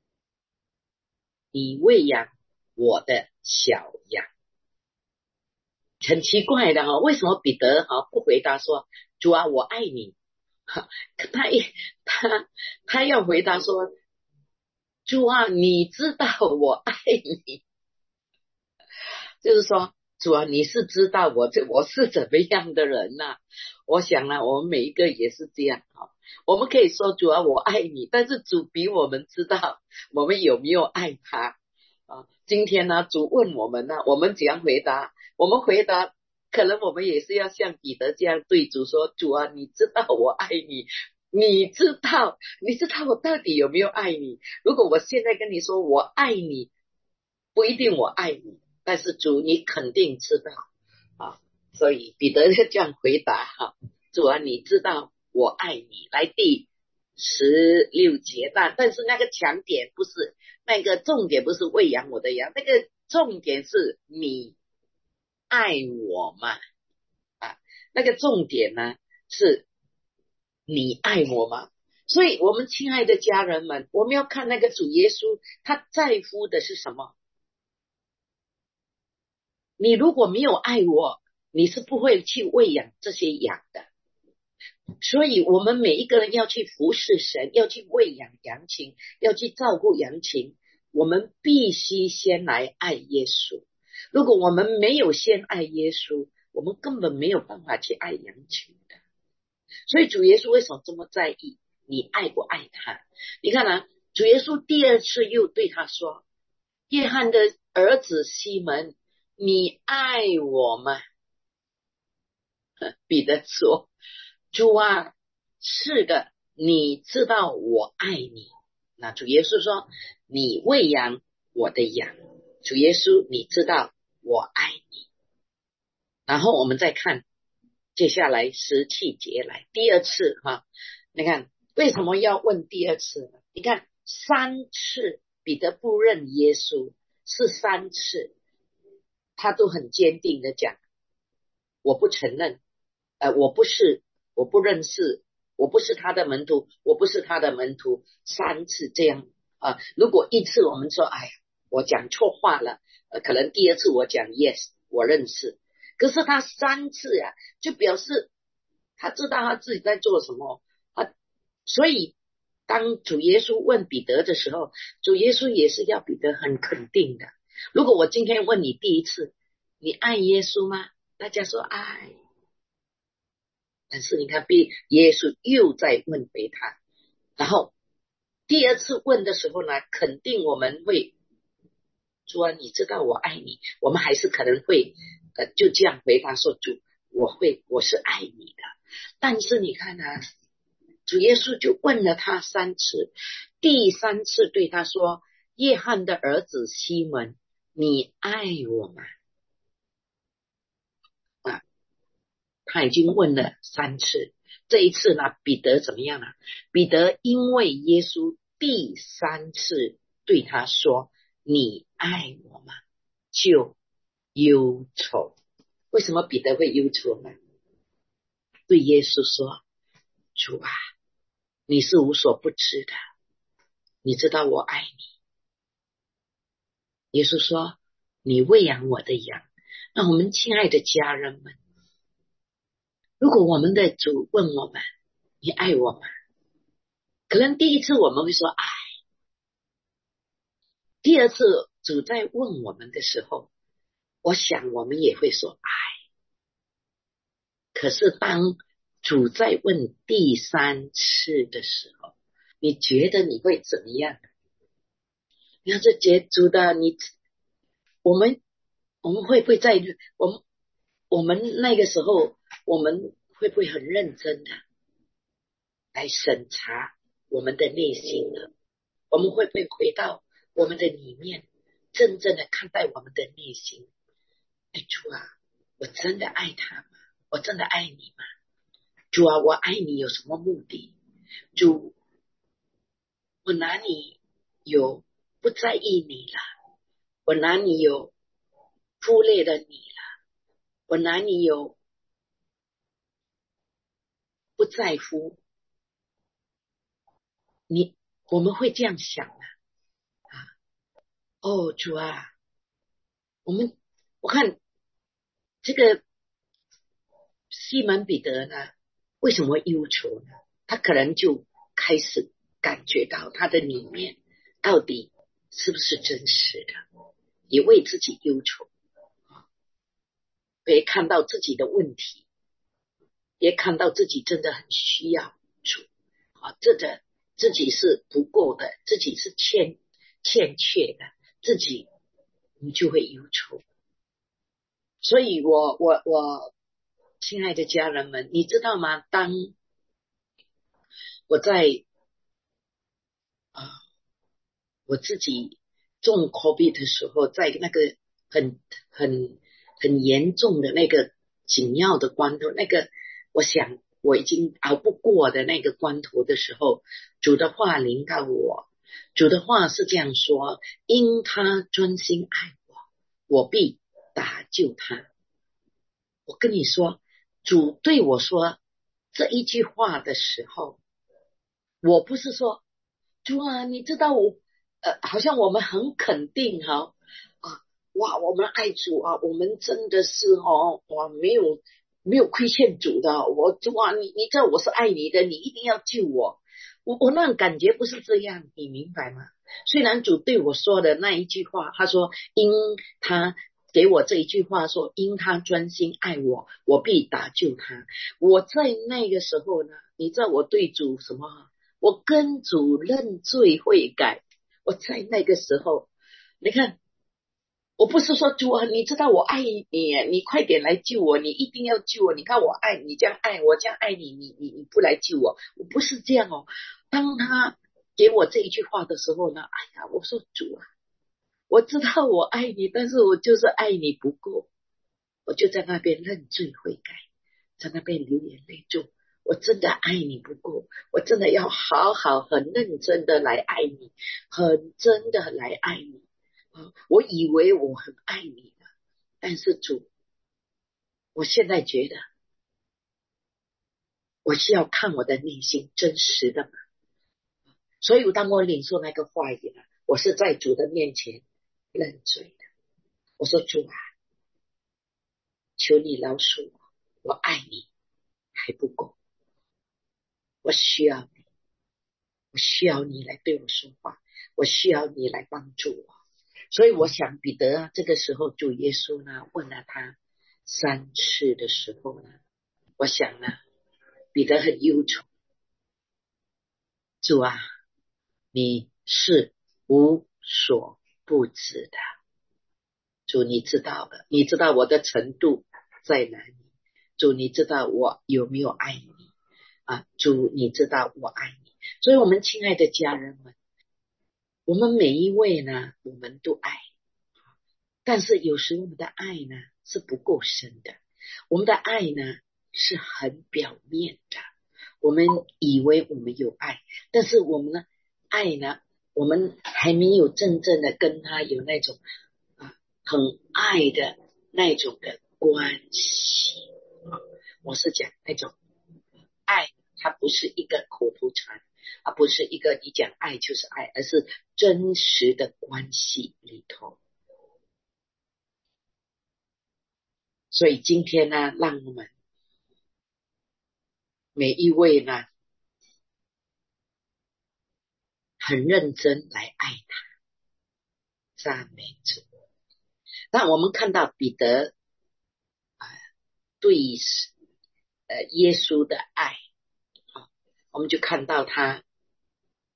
你喂养我的小羊。很奇怪的哈，为什么彼得哈不回答说主啊我爱你？哈，他一他他要回答说主啊你知道我爱你，就是说主啊你是知道我是怎么样的人呐、我想呢，我们每一个也是这样哈。我们可以说主啊我爱你，但是主比我们知道我们有没有爱他啊。今天呢主问我们呢，我们怎样回答？我们回答可能我们也是要像彼得这样对主说，主啊你知道我爱你，你知道我到底有没有爱你？如果我现在跟你说我爱你，不一定我爱你，但是主你肯定知道啊。所以彼得就这样回答哈，主啊你知道我爱你。来第16节，但是那个强点不是，那个重点不是喂养我的羊，那个重点是你爱我吗？啊，那个重点呢是你爱我吗？所以我们亲爱的家人们，我们要看那个主耶稣他在乎的是什么。你如果没有爱我，你是不会去喂养这些羊的。所以我们每一个人要去服侍神，要去喂养羊群，要去照顾羊群，我们必须先来爱耶稣。如果我们没有先爱耶稣，我们根本没有办法去爱羊群的。所以主耶稣为什么这么在意你爱不爱他？你看啊，主耶稣第二次又对他说，约翰的儿子西门，你爱我吗？彼得说，主啊，是的，你知道我爱你。那主耶稣说，你喂养我的羊。主耶稣，你知道我爱你。然后我们再看接下来17节来第二次哈，你看为什么要问第二次呢？你看3次彼得不认耶稣，是3次他都很坚定的讲，我不承认，我不认识，我不是他的门徒，我不是他的门徒，3次这样啊。如果一次我们说哎呀我讲错话了，可能第二次我讲 yes 我认识，可是他3次呀，就表示他知道他自己在做什么啊。所以当主耶稣问彼得的时候，主耶稣也是要彼得很肯定的。如果我今天问你第一次，你爱耶稣吗？大家说爱，但是你看，耶稣又在问回他，然后第二次问的时候呢，肯定我们会说你知道我爱你，我们还是可能会就这样回答说主，我是爱你的。但是你看啊，主耶稣就问了他3次，第3次对他说，约翰的儿子西门，你爱我吗？啊，他已经问了3次，这一次呢，彼得怎么样啊？彼得因为耶稣第3次对他说你爱我吗，就忧愁。为什么彼得会忧愁呢？对耶稣说，主啊，你是无所不知的，你知道我爱你。耶稣说，你喂养我的羊。那我们亲爱的家人们，如果我们的主问我们，你爱我吗？可能第一次我们会说爱，第二次主在问我们的时候，我想我们也会说爱。可是当主在问第3次的时候， 你觉得你会怎么样？你要是觉主的，我们我们会不会在我们那个时候，我们会不会很认真的来审查我们的内心呢？我们会不会回到我们的里面，真正的看待我们的内心？哎，主啊，我真的爱他吗？我真的爱你吗？主啊，我爱你有什么目的？主，我哪里有不在意你了？我哪里有忽略了你了？我哪里有不在乎你？我们会这样想啊。哦，主啊，我看这个西门彼得呢，为什么会忧愁呢？他可能就开始感觉到他的里面到底是不是真实的，也为自己忧愁，也看到自己的问题，也看到自己真的很需要主啊，自己是不够的，自己是欠缺的，自己你就会忧愁。所以我亲爱的家人们，你知道吗？当我在我自己中 COVID 的时候，在那个很很很严重的那个紧要的关头，那个我想我已经熬不过的那个关头的时候，主的话临到我，主的话是这样说：因他专心爱我，我必搭救他。我跟你说，主对我说这一句话的时候，我不是说主啊，你知道好像我们很肯定哈哇，我们爱主啊，我们真的是哇，没有亏欠主的。主啊，你知道我是爱你的，你一定要救我。我那种感觉不是这样，你明白吗？虽然主对我说的那一句话，他说因他给我这一句话说，因他专心爱我，我必搭救他。我在那个时候呢，你知道我对主什么？我跟主认罪悔改。我在那个时候，你看，我不是说主啊，你知道我爱你，你快点来救我，你一定要救我。你看我爱你，这样爱我，这样爱你，你不来救我，我不是这样哦。当他给我这一句话的时候呢，哎呀，我说主啊，我知道我爱你，但是我就是爱你不够，我就在那边认罪悔改，在那边流眼泪主，我真的爱你不够，我真的要好好很认真的来爱你，很真的来爱你。我以为我很爱你的，但是主，我现在觉得我是要看我的内心真实的嘛。所以当我领受那个话语了，我是在主的面前认罪的。我说主啊，求你饶恕我，我爱你还不够，我需要你，我需要你来对我说话，我需要你来帮助我。所以我想彼得这个时候主耶稣呢问了他3次的时候呢，我想呢彼得很忧愁，主啊，你是无所不知的，主你知道的，你知道我的程度在哪里，主你知道我有没有爱你啊？主你知道我爱你。所以我们亲爱的家人们，我们每一位呢我们都爱，但是有时我们的爱呢是不够深的，我们的爱呢是很表面的，我们以为我们有爱，但是我们呢爱呢，我们还没有真正的跟他有那种很爱的那种的关系我是讲那种爱，它不是一个口头禅，而不是一个你讲爱就是爱，而是真实的关系里头。所以今天呢，让我们每一位呢很认真来爱他，赞美主。那我们看到彼得对耶稣的爱，我们就看到他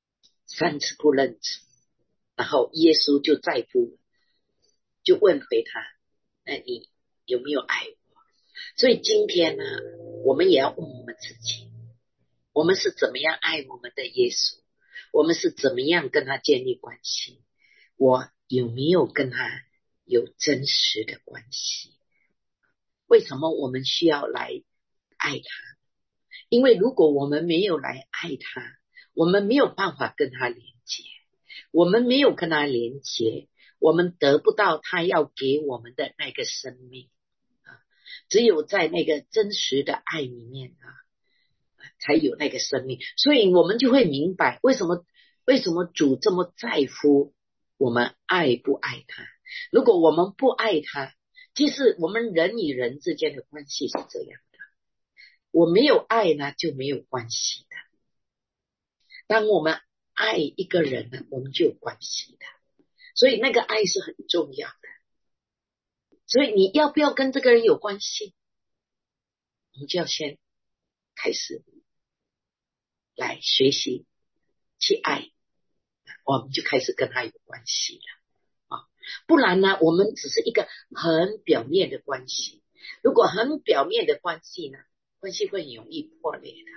3次不认字，然后耶稣就再不就问回他，那你有没有爱我？所以今天呢，我们也要问我们自己，我们是怎么样爱我们的耶稣？我们是怎么样跟他建立关系？我有没有跟他有真实的关系？为什么我们需要来爱他？因为如果我们没有来爱他，我们没有办法跟他连接，我们没有跟他连接，我们得不到他要给我们的那个生命啊！只有在那个真实的爱里面啊，才有那个生命。所以我们就会明白为什么主这么在乎我们爱不爱他。如果我们不爱他，其实我们人与人之间的关系是这样的，我没有爱呢就没有关系的。当我们爱一个人呢，我们就有关系的。所以那个爱是很重要的。所以你要不要跟这个人有关系，我们就要先开始来学习去爱，我们就开始跟他有关系了啊！不然呢，我们只是一个很表面的关系。如果很表面的关系呢，关系会很容易破裂的。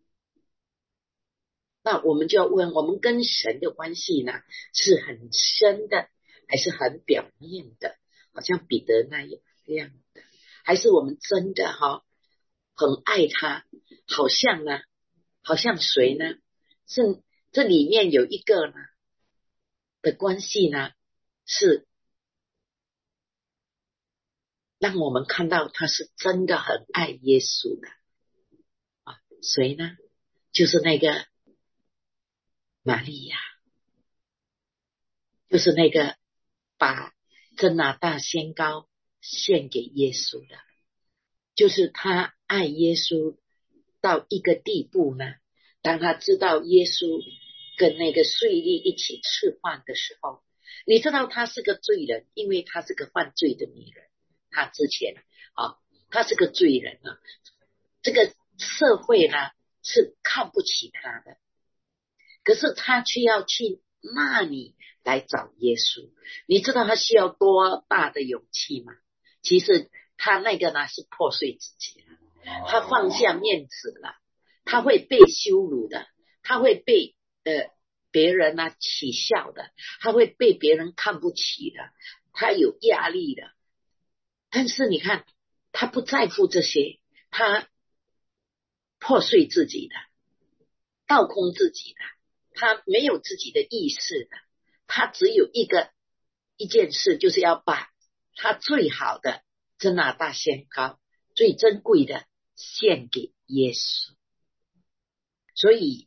那我们就要问，我们跟神的关系呢，是很深的，还是很表面的？好像彼得那样的，还是我们真的很爱他？好像谁呢？是这里面有一个呢的关系呢，是让我们看到他是真的很爱耶稣的啊。谁呢？就是那个玛利亚，就是那个把真拿大仙膏献给耶稣的，就是他爱耶稣到一个地步呢。当他知道耶稣跟那个税吏一起吃饭的时候，你知道他是个罪人，因为他是个犯罪的女人，他之前他是个罪人啊，这个社会呢是看不起他的，可是他却要去那里来找耶稣。你知道他需要多大的勇气吗？其实他那个呢是破碎自己了，他放下面子了，他会被羞辱的，他会被别人取笑的，他会被别人看不起的，他有压力的。但是你看，他不在乎这些，他破碎自己的，倒空自己的，他没有自己的意识的，他只有一件事，就是要把他最好的真拿大仙膏最珍贵的献给耶稣。所以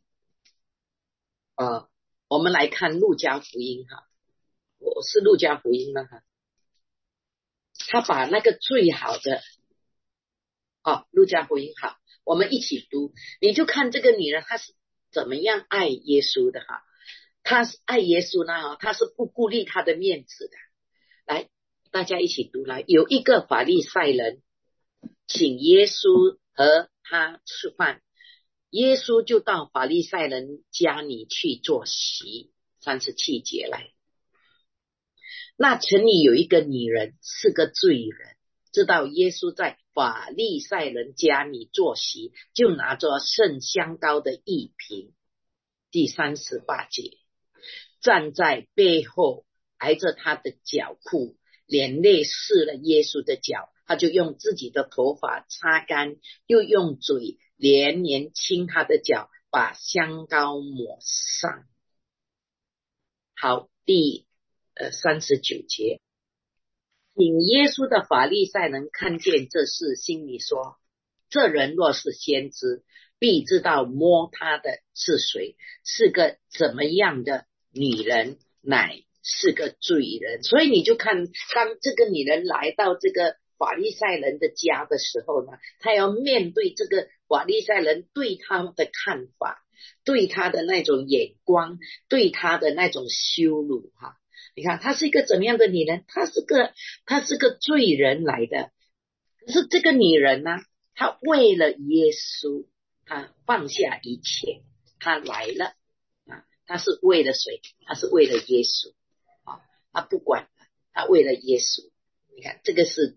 我们来看路加福音我是路加福音吗？他把那个最好的路加福音我们一起读，你就看这个女人她是怎么样爱耶稣的她是爱耶稣呢她是不顾虑她的面子的。来，大家一起读来。有一个法利赛人请耶稣和他吃饭，耶稣就到法利赛人家里去坐席。37节来，那城里有一个女人是个罪人，知道耶稣在法利赛人家里坐席，就拿着圣香膏的一瓶。第38节，站在背后挨着他的脚裤，连累湿了耶稣的脚，他就用自己的头发擦干，又用嘴连连亲他的脚，把香膏抹上。好，第39节，请耶稣的法利赛人看见这事，心里说，这人若是先知，必知道摸他的是谁，是个怎么样的女人，乃是个罪人。所以你就看，当这个女人来到这个法利赛人的家的时候呢，她要面对这个法利赛人对她的看法，对她的那种眼光，对她的那种羞辱你看她是一个怎么样的女人？她是个罪人来的。可是这个女人呢，她为了耶稣，她放下一切，她来了他是为了谁？他是为了耶稣啊，他不管，他为了耶稣。你看这个是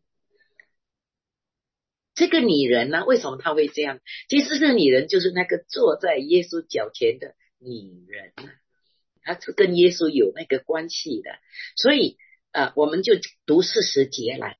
这个女人呢，为什么她会这样？其实这个女人就是那个坐在耶稣脚前的女人，她是跟耶稣有那个关系的。所以我们就读40节来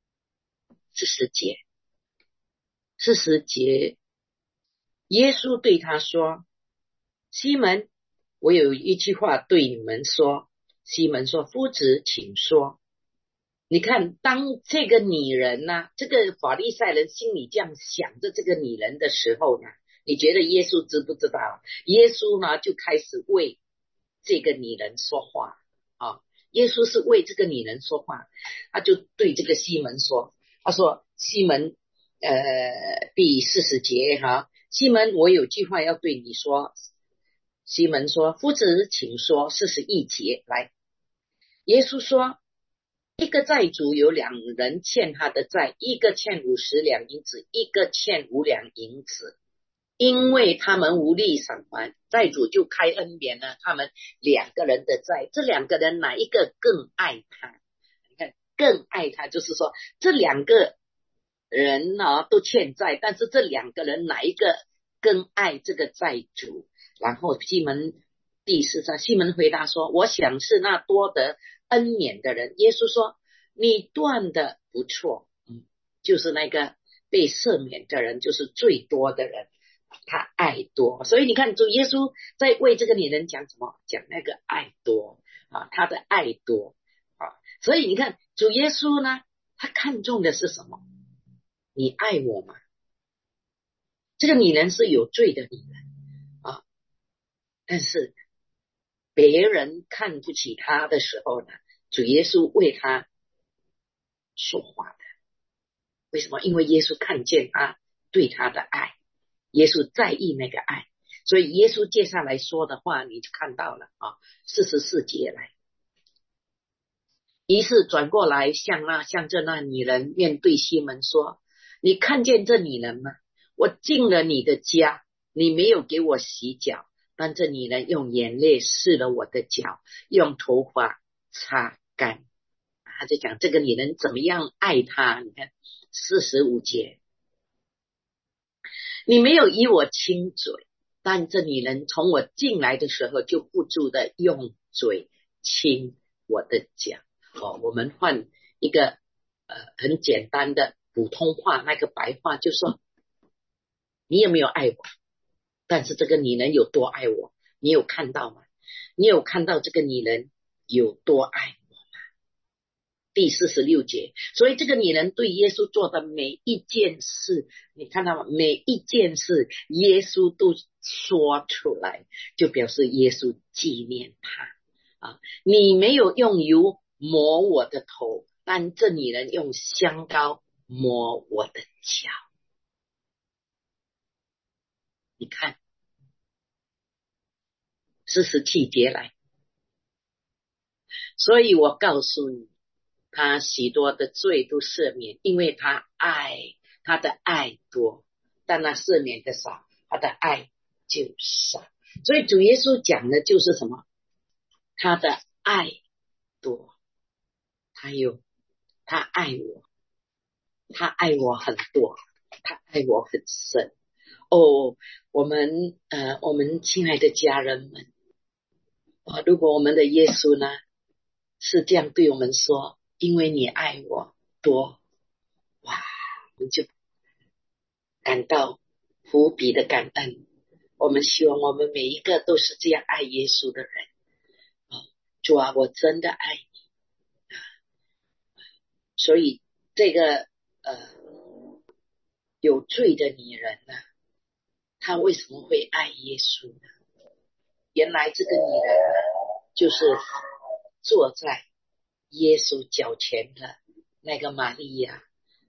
，40节，耶稣对他说：西门，我有一句话对你们说。西门说：夫子，请说。你看，当这个女人呢，这个法利赛人心里这样想着这个女人的时候呢，你觉得耶稣知不知道？耶稣呢就开始为这个女人说话啊。耶稣是为这个女人说话，他就对这个西门说，他说：西门，第40节哈，西门，我有句话要对你说。西门说：夫子，请说。41节来，耶稣说：一个债主有2人欠他的债，一个欠50两银子，一个欠5两银子。因为他们无力偿还，债主就开恩免了他们2个人的债。这2个人哪一个更爱他？你看，更爱他，就是说这2个人呢都欠债，但是这2个人哪一个更爱这个债主？然后西门第4章，西门回答说：我想是那多得恩免的人。耶稣说：你断的不错，就是那个被赦免的人，就是最多的人，他爱多。所以你看，主耶稣在为这个女人讲什么？讲那个爱多啊，他的爱多啊。所以你看，主耶稣呢，他看重的是什么？你爱我吗？这个女人是有罪的女人啊，但是别人看不起她的时候呢，主耶稣为她说话的。为什么？因为耶稣看见她对她的爱，耶稣在意那个爱，所以耶稣接下来说的话你就看到了啊。44节来，于是转过来向着那女人面对西门说：你看见这女人吗？我进了你的家，你没有给我洗脚，但这女人用眼泪拭了我的脚，用头发擦干。他就讲这个女人怎么样爱他。你看45节，你没有以我亲嘴，但这女人从我进来的时候就不住的用嘴亲我的脚。我们换一个很简单的普通话，那个白话就说：你有没有爱我？但是这个女人有多爱我，你有看到吗？你有看到这个女人有多爱我吗？第46节，所以这个女人对耶稣做的每一件事，你看到吗？每一件事耶稣都说出来，就表示耶稣纪念她啊。你没有用油抹我的头，但这女人用香膏抹我的脚。你看47节来，所以我告诉你，他许多的罪都赦免，因为他的爱多，但那赦免的少，他的爱就少。所以主耶稣讲的就是什么？他的爱多，他爱我，他爱我很多，他爱我很深。我们亲爱的家人们，如果我们的耶稣呢是这样对我们说，因为你爱我多，哇，我们就感到无比的感恩。我们希望我们每一个都是这样爱耶稣的人。主啊，我真的爱你。所以这个有罪的女人呢，她为什么会爱耶稣呢？原来这个女人呢，就是坐在耶稣脚前的那个玛利亚，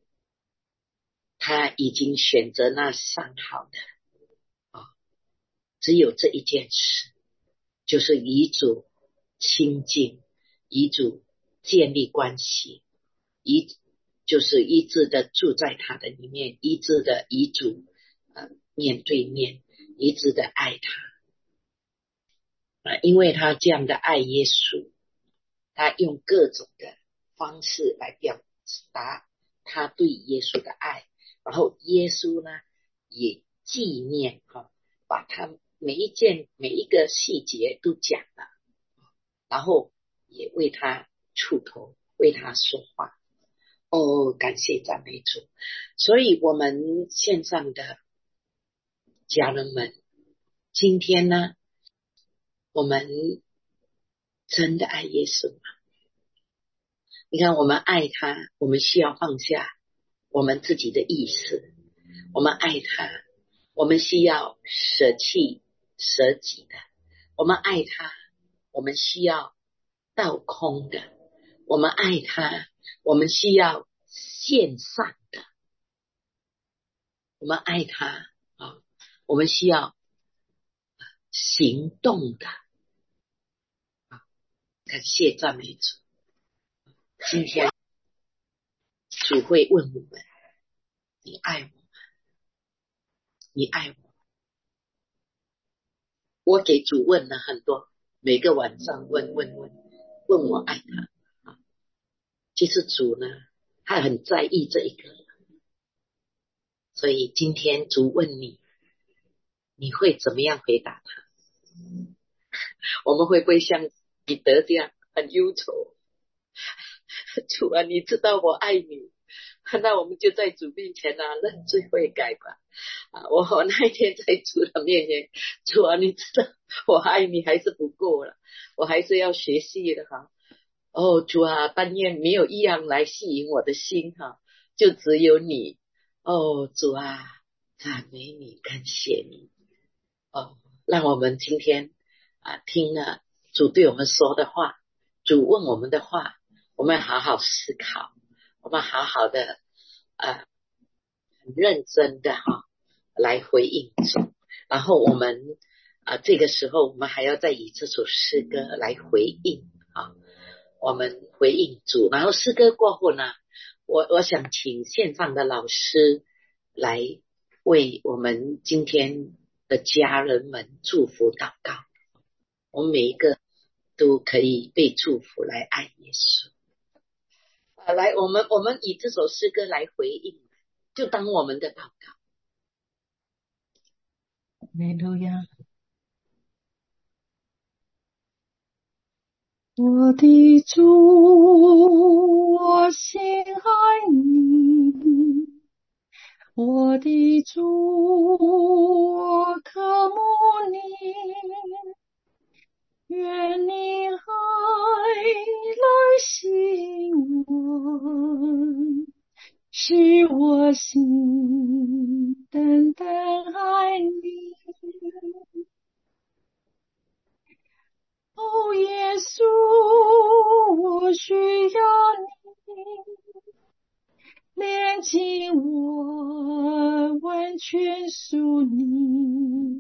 她已经选择那上好的只有这一件事，就是与主亲近，与主建立关系，就是一直的住在他的里面，一直的与主面对面，一直的爱他。 因为他这样的爱耶稣，他用各种的方式来表达他对耶稣的爱，然后耶稣呢也纪念把他每一个细节都讲了，然后也为他出头，为他说话。感谢赞美主。所以我们线上的家人们，今天呢，我们真的爱耶稣吗？你看，我们爱他，我们需要放下我们自己的意识。我们爱他，我们需要舍弃舍己的。我们爱他，我们需要倒空的。我们爱他，我们需要献上的。我们爱他我们需要行动的。感谢赞美主。今天主会问我们，你爱我吗？你爱我吗？我给主问了很多，每个晚上问我爱他其实主呢，他很在意这一个，所以今天主问你，你会怎么样回答他？我们会不会像彼得这样很忧愁？主啊，你知道我爱你，那我们就在主面前认罪悔改吧。我那一天在主的面前，主啊，你知道我爱你还是不够了，我还是要学习的主啊，但愿没有一样来吸引我的心就只有你。主啊，赞美你，感谢你。让我们今天听了主对我们说的话，主问我们的话，我们好好思考，我们好好的很认真的来回应主。然后我们这个时候我们还要再以这首诗歌来回应我们回应主。然后诗歌过后呢，我想请线上的老师来为我们今天的家人们祝福祷告，我们每一个都可以被祝福来爱耶稣。来，我们以这首诗歌来回应，就当我们的祷告。 哈利路亚。我的主，我心爱你，我的主，我渴慕你，愿你爱来吸引我，使我心单单爱你。耶稣，我需要你，炼净我，完全属你。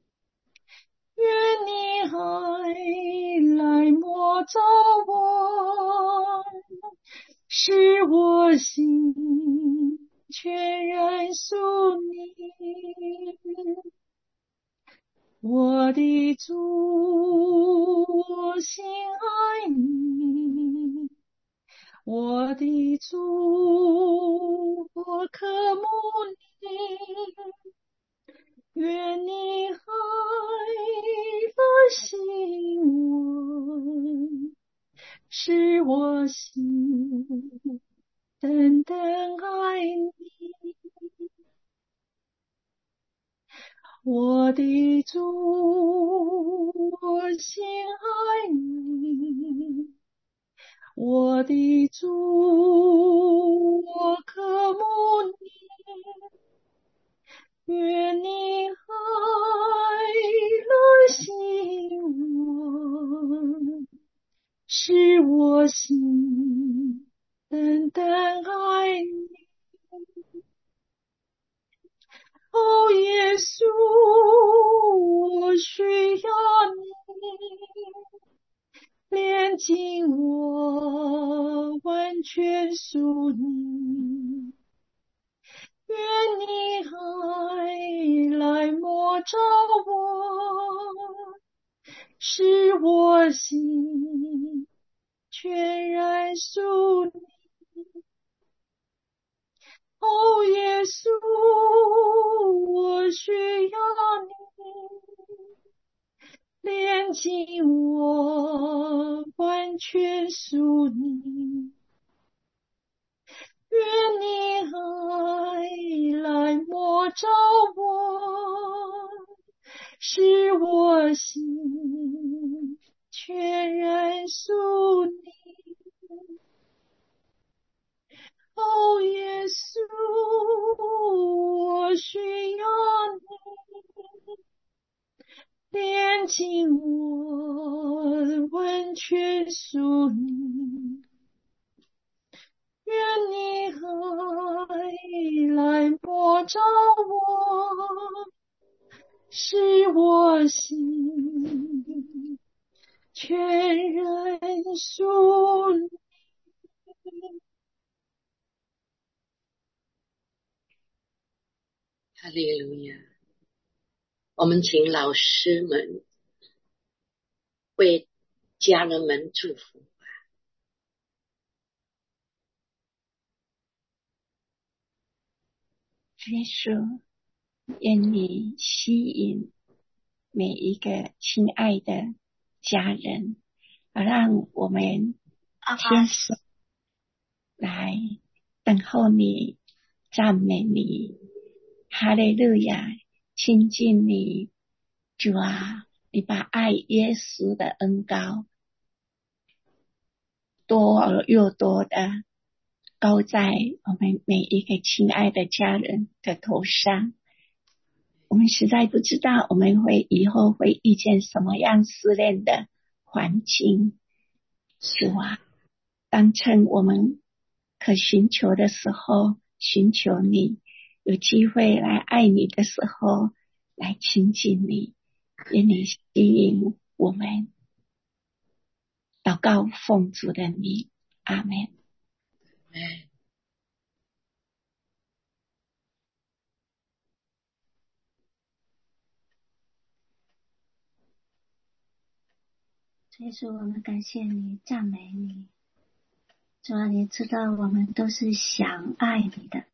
愿你爱来摸着我，使我心全然属你。我的主，我心爱你，我的主，我渴慕你，愿你爱来吸引我，使我心单单爱你。我的主，我心爱你，我的主，我渴慕你，愿你爱来吸引我，使我心单单爱你。耶稣，我需要你，炼净我，完全属你。愿你爱来摸着我，使我心全然属你。哦，耶稣，我需要你，炼净我，完全属你。愿你爱来摸着我，使我心全然属你。哦，耶稣，我需要你，炼净我，完全属你。愿你爱来摸着我，使我心全然属你。 哈利路亚！我们请老师们为家人们祝福。 耶稣，愿你吸引每一个亲爱的家人，让我们天使来等候你，赞美你，哈利路亚，亲近你。主啊，你把爱耶稣的恩膏多又多的高在我们每一个亲爱的家人的头上。我们实在不知道我们以后会遇见什么样试炼的环境。主啊，当趁我们可寻求的时候寻求你，有机会来爱你的时候来亲近你，愿你吸引我们。祷告奉主的名，阿们。 耶稣，我们感谢你，赞美你。主啊，你知道我们都是想爱你的，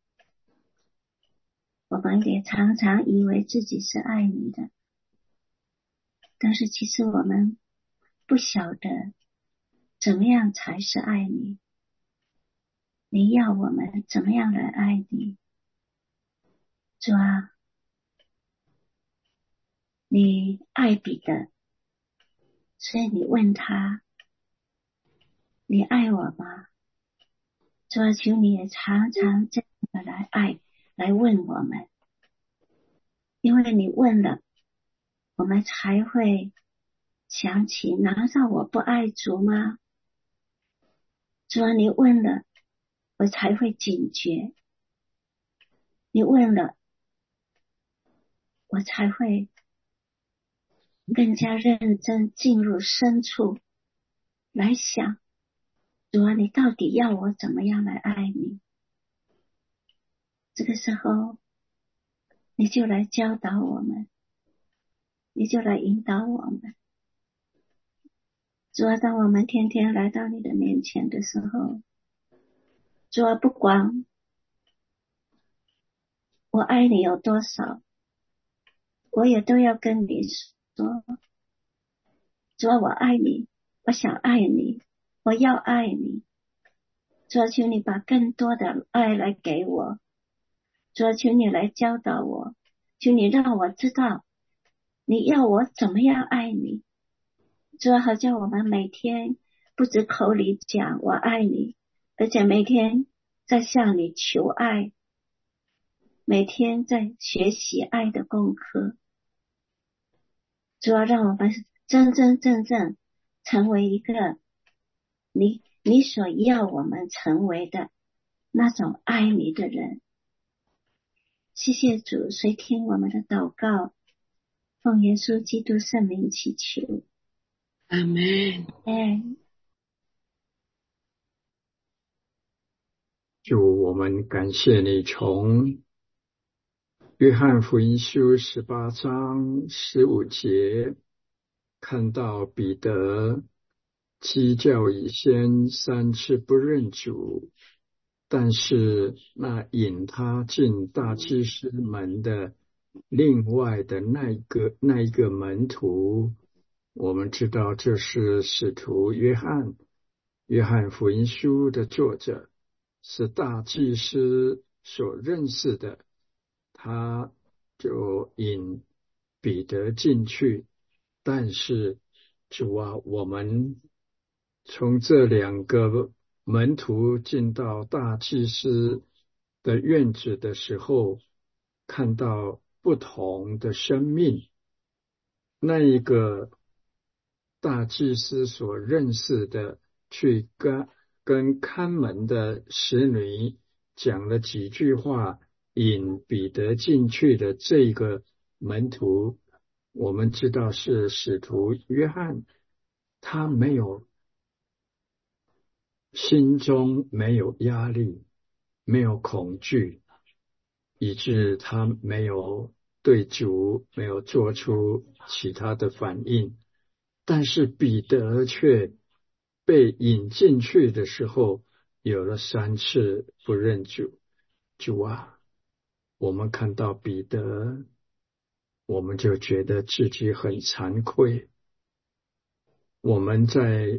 我们也常常以为自己是爱你的，但是其实我们不晓得怎么样才是爱你。你要我们怎么样来爱你？主啊，你爱彼得，所以你问他，你爱我吗？主啊，求你也常常这样的来爱，来问我们，因为你问了，我们才会想起，难道我不爱主吗？主啊，你问了，我才会警觉，你问了，我才会更加认真进入深处来想，主啊，你到底要我怎么样来爱你？这个时候你就来教导我们，你就来引导我们。主啊，当我们天天来到你的面前的时候，主啊，不管我爱你有多少，我也都要跟你说，主啊，我爱你，我想爱你，我要爱你。主啊，求你把更多的爱来给我。主啊，求你来教导我，求你让我知道你要我怎么样爱你。主啊，好叫我们每天不止口里讲我爱你，而且每天在向你求爱，每天在学习爱的功课。主啊，让我们真真正正成为一个你所要我们成为的那种爱你的人。谢谢主，垂听我们的祷告，奉耶稣基督圣名祈求， 阿们。 主，我们感谢你从约翰福音书18章15节看到彼得鸡叫以先3次不认主，但是那引他进大祭司门的另外的那一个门徒，我们知道这是使徒约翰，约翰福音书的作者，是大祭司所认识的，他就引彼得进去。但是主啊，我们从这2个门徒进到大祭司的院子的时候，看到不同的生命。那一个大祭司所认识的，去跟看门的使女讲了几句话，引彼得进去的这个门徒，我们知道是使徒约翰，他心中没有压力，没有恐惧，以致他没有对主没有做出其他的反应。但是彼得却被引进去的时候，有了3次不认主。主啊，我们看到彼得，我们就觉得自己很惭愧。我们在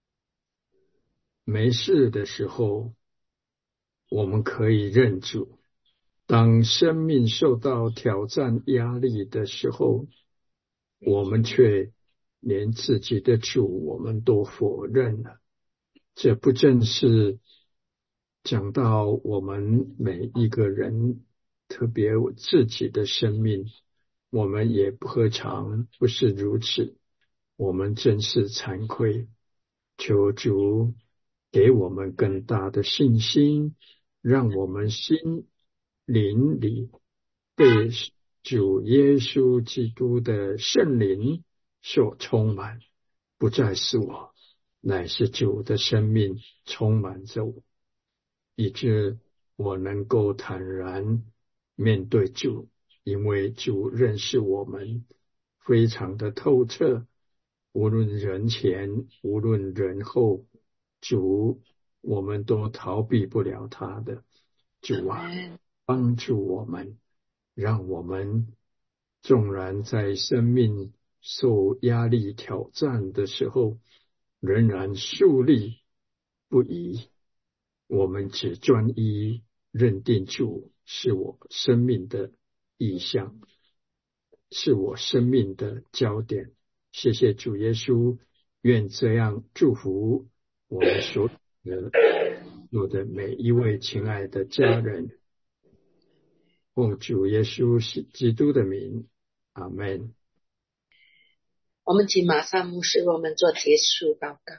没事的时候，我们可以认主；当生命受到挑战、压力的时候，我们却连自己的主我们都否认了。这不正是讲到我们每一个人，特别自己的生命，我们也何尝不是如此？我们真是惭愧，求主给我们更大的信心，让我们心灵里被主耶稣基督的圣灵所充满，不再是我，乃是主的生命充满着我，以致我能够坦然面对主，因为主认识我们非常的透彻，无论人前，无论人后，主我们都逃避不了他的。主啊，帮助我们，让我们纵然在生命受压力挑战的时候，仍然树立不移。我们只专一认定主是我生命的意向，是我生命的焦点。谢谢主耶稣，愿这样祝福我们所有的每一位亲爱的家人，奉主耶稣基督的名，阿们。 我们请马上牧师为我们做结束祷告。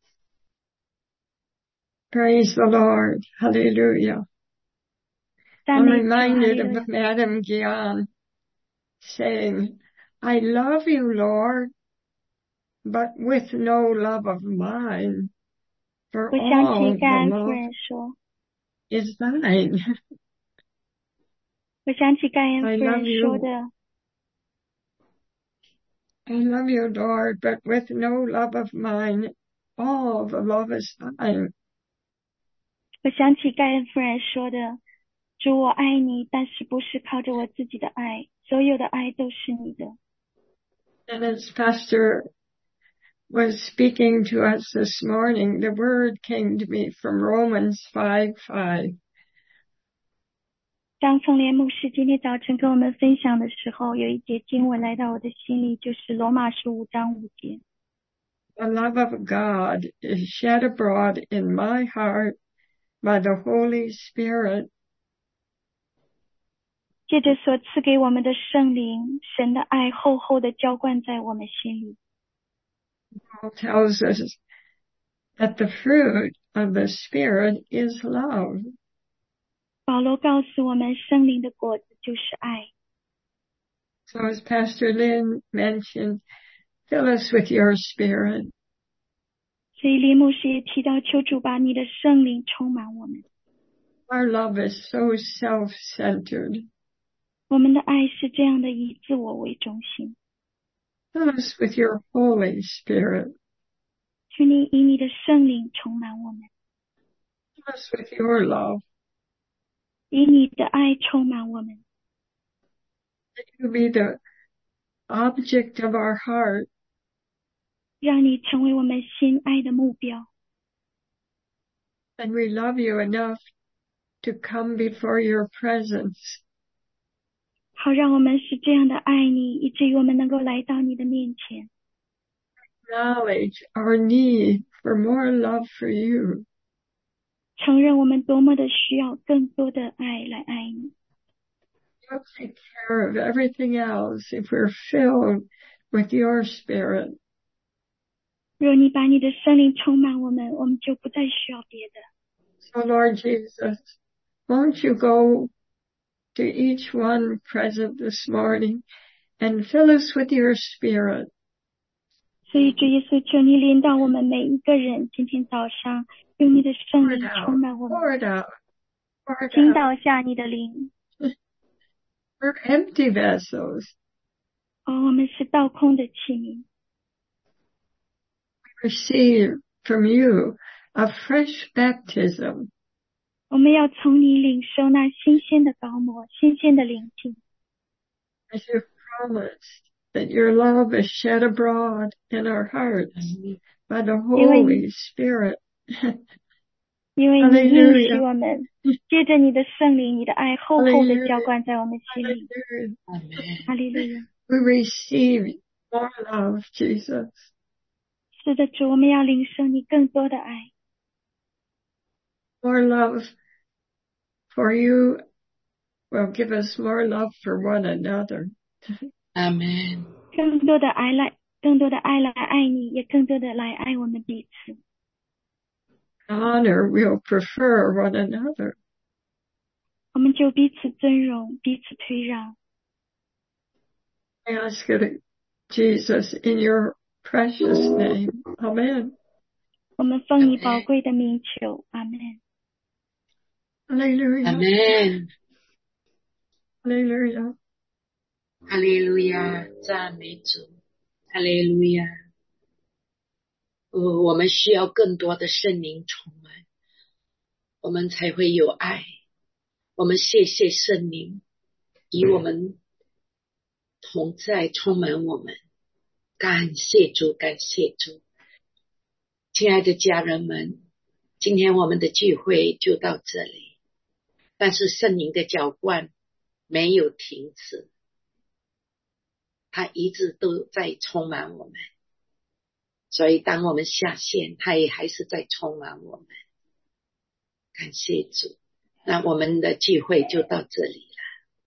Praise the Lord. Hallelujah. I'm reminded of Madame Guion saying, I love you, Lord, but with no love of mine, for all the love is thine. 我想起盖恩夫人说的 I love you, Lord, but with no love of mine, all the love is thine. 我想起盖恩夫人说的，主，我爱你，但是不是靠着我自己的爱，所有的爱都是你的。 And as Pastor was speaking to us this morning, the word came to me from Romans 5:5. 当宋莲牧师今天早晨跟我们分享的时候，有一节经文来到我的心里，就是罗马书5章5节。 The love of God is shed abroad in my heart by the Holy Spirit. 借着所赐给我们的圣灵，神的爱厚厚的浇灌在我们心里。 Paul tells us that the fruit of the Spirit is love. 保罗告诉我们，圣灵的果子就是爱。 So as Pastor Lynn mentioned, fill us with your Spirit. 所以林牧师也提到，求主把你的圣灵充满我们。 Our love is so self-centered. 我们的爱是这样的以自我为中心。 Fill us with your Holy Spirit. 求你以你的圣灵充满我们， Fill us with your love. 以你的爱充满我们， That you be the object of our heart. 让你成为我们心爱的目标。 And we love you enough to come before your presence. 好让我们是这样的爱你，以至于我们能够来到你的面前， Acknowledge our need for more love for you. 承认我们多么的需要更多的爱来爱你。 You'll take care of everything else if we're filled with your spirit. 若你把你的圣灵充满我们，我们就不再需要别的。 So Lord Jesus, won't you go to each one present this morning and fill us with your spirit. 所以主耶稣，求你领导我们每一个人，今天早上用你的圣 Pour 灵 it 充 out, 满我们， pour it out, pour it 倾 out. 倒下你的灵。 We're empty vessels. 哦，我们是倒空的器皿， Receive from you a fresh baptism. 我们要从你领受那新鲜的膏抹，新鲜的灵性。 As you've promised that your love is shed abroad in our hearts by the Holy Spirit. 因为你应许 Hallelujah. 我们，借着你的圣灵，你的爱厚厚的浇灌在我们心里。 Hallelujah. Amen. 哈利路亚！ We receive more love, Jesus. 是的，主，我们要领受你更多的爱， More love for you will give us more love for one another. Amen. 更多的爱来爱你，也更多的来爱我们彼此。 Honor will prefer one another. 我们就彼此尊荣，彼此推让。 I ask it, Jesus, in your precious name. Amen. 我们奉你宝贵的名求，阿门。 Hallelujah. Amen. Hallelujah. 哈利路亚，赞美主，哈利路亚。我们需要更多的圣灵充满，我们才会有爱。我们谢谢圣灵，与我们同在，充满我们。感谢主，感谢主。亲爱的家人们，今天我们的聚会就到这里，但是圣灵的浇灌没有停止，他一直都在充满我们，所以当我们下线，他也还是在充满我们。感谢主，那我们的聚会就到这里。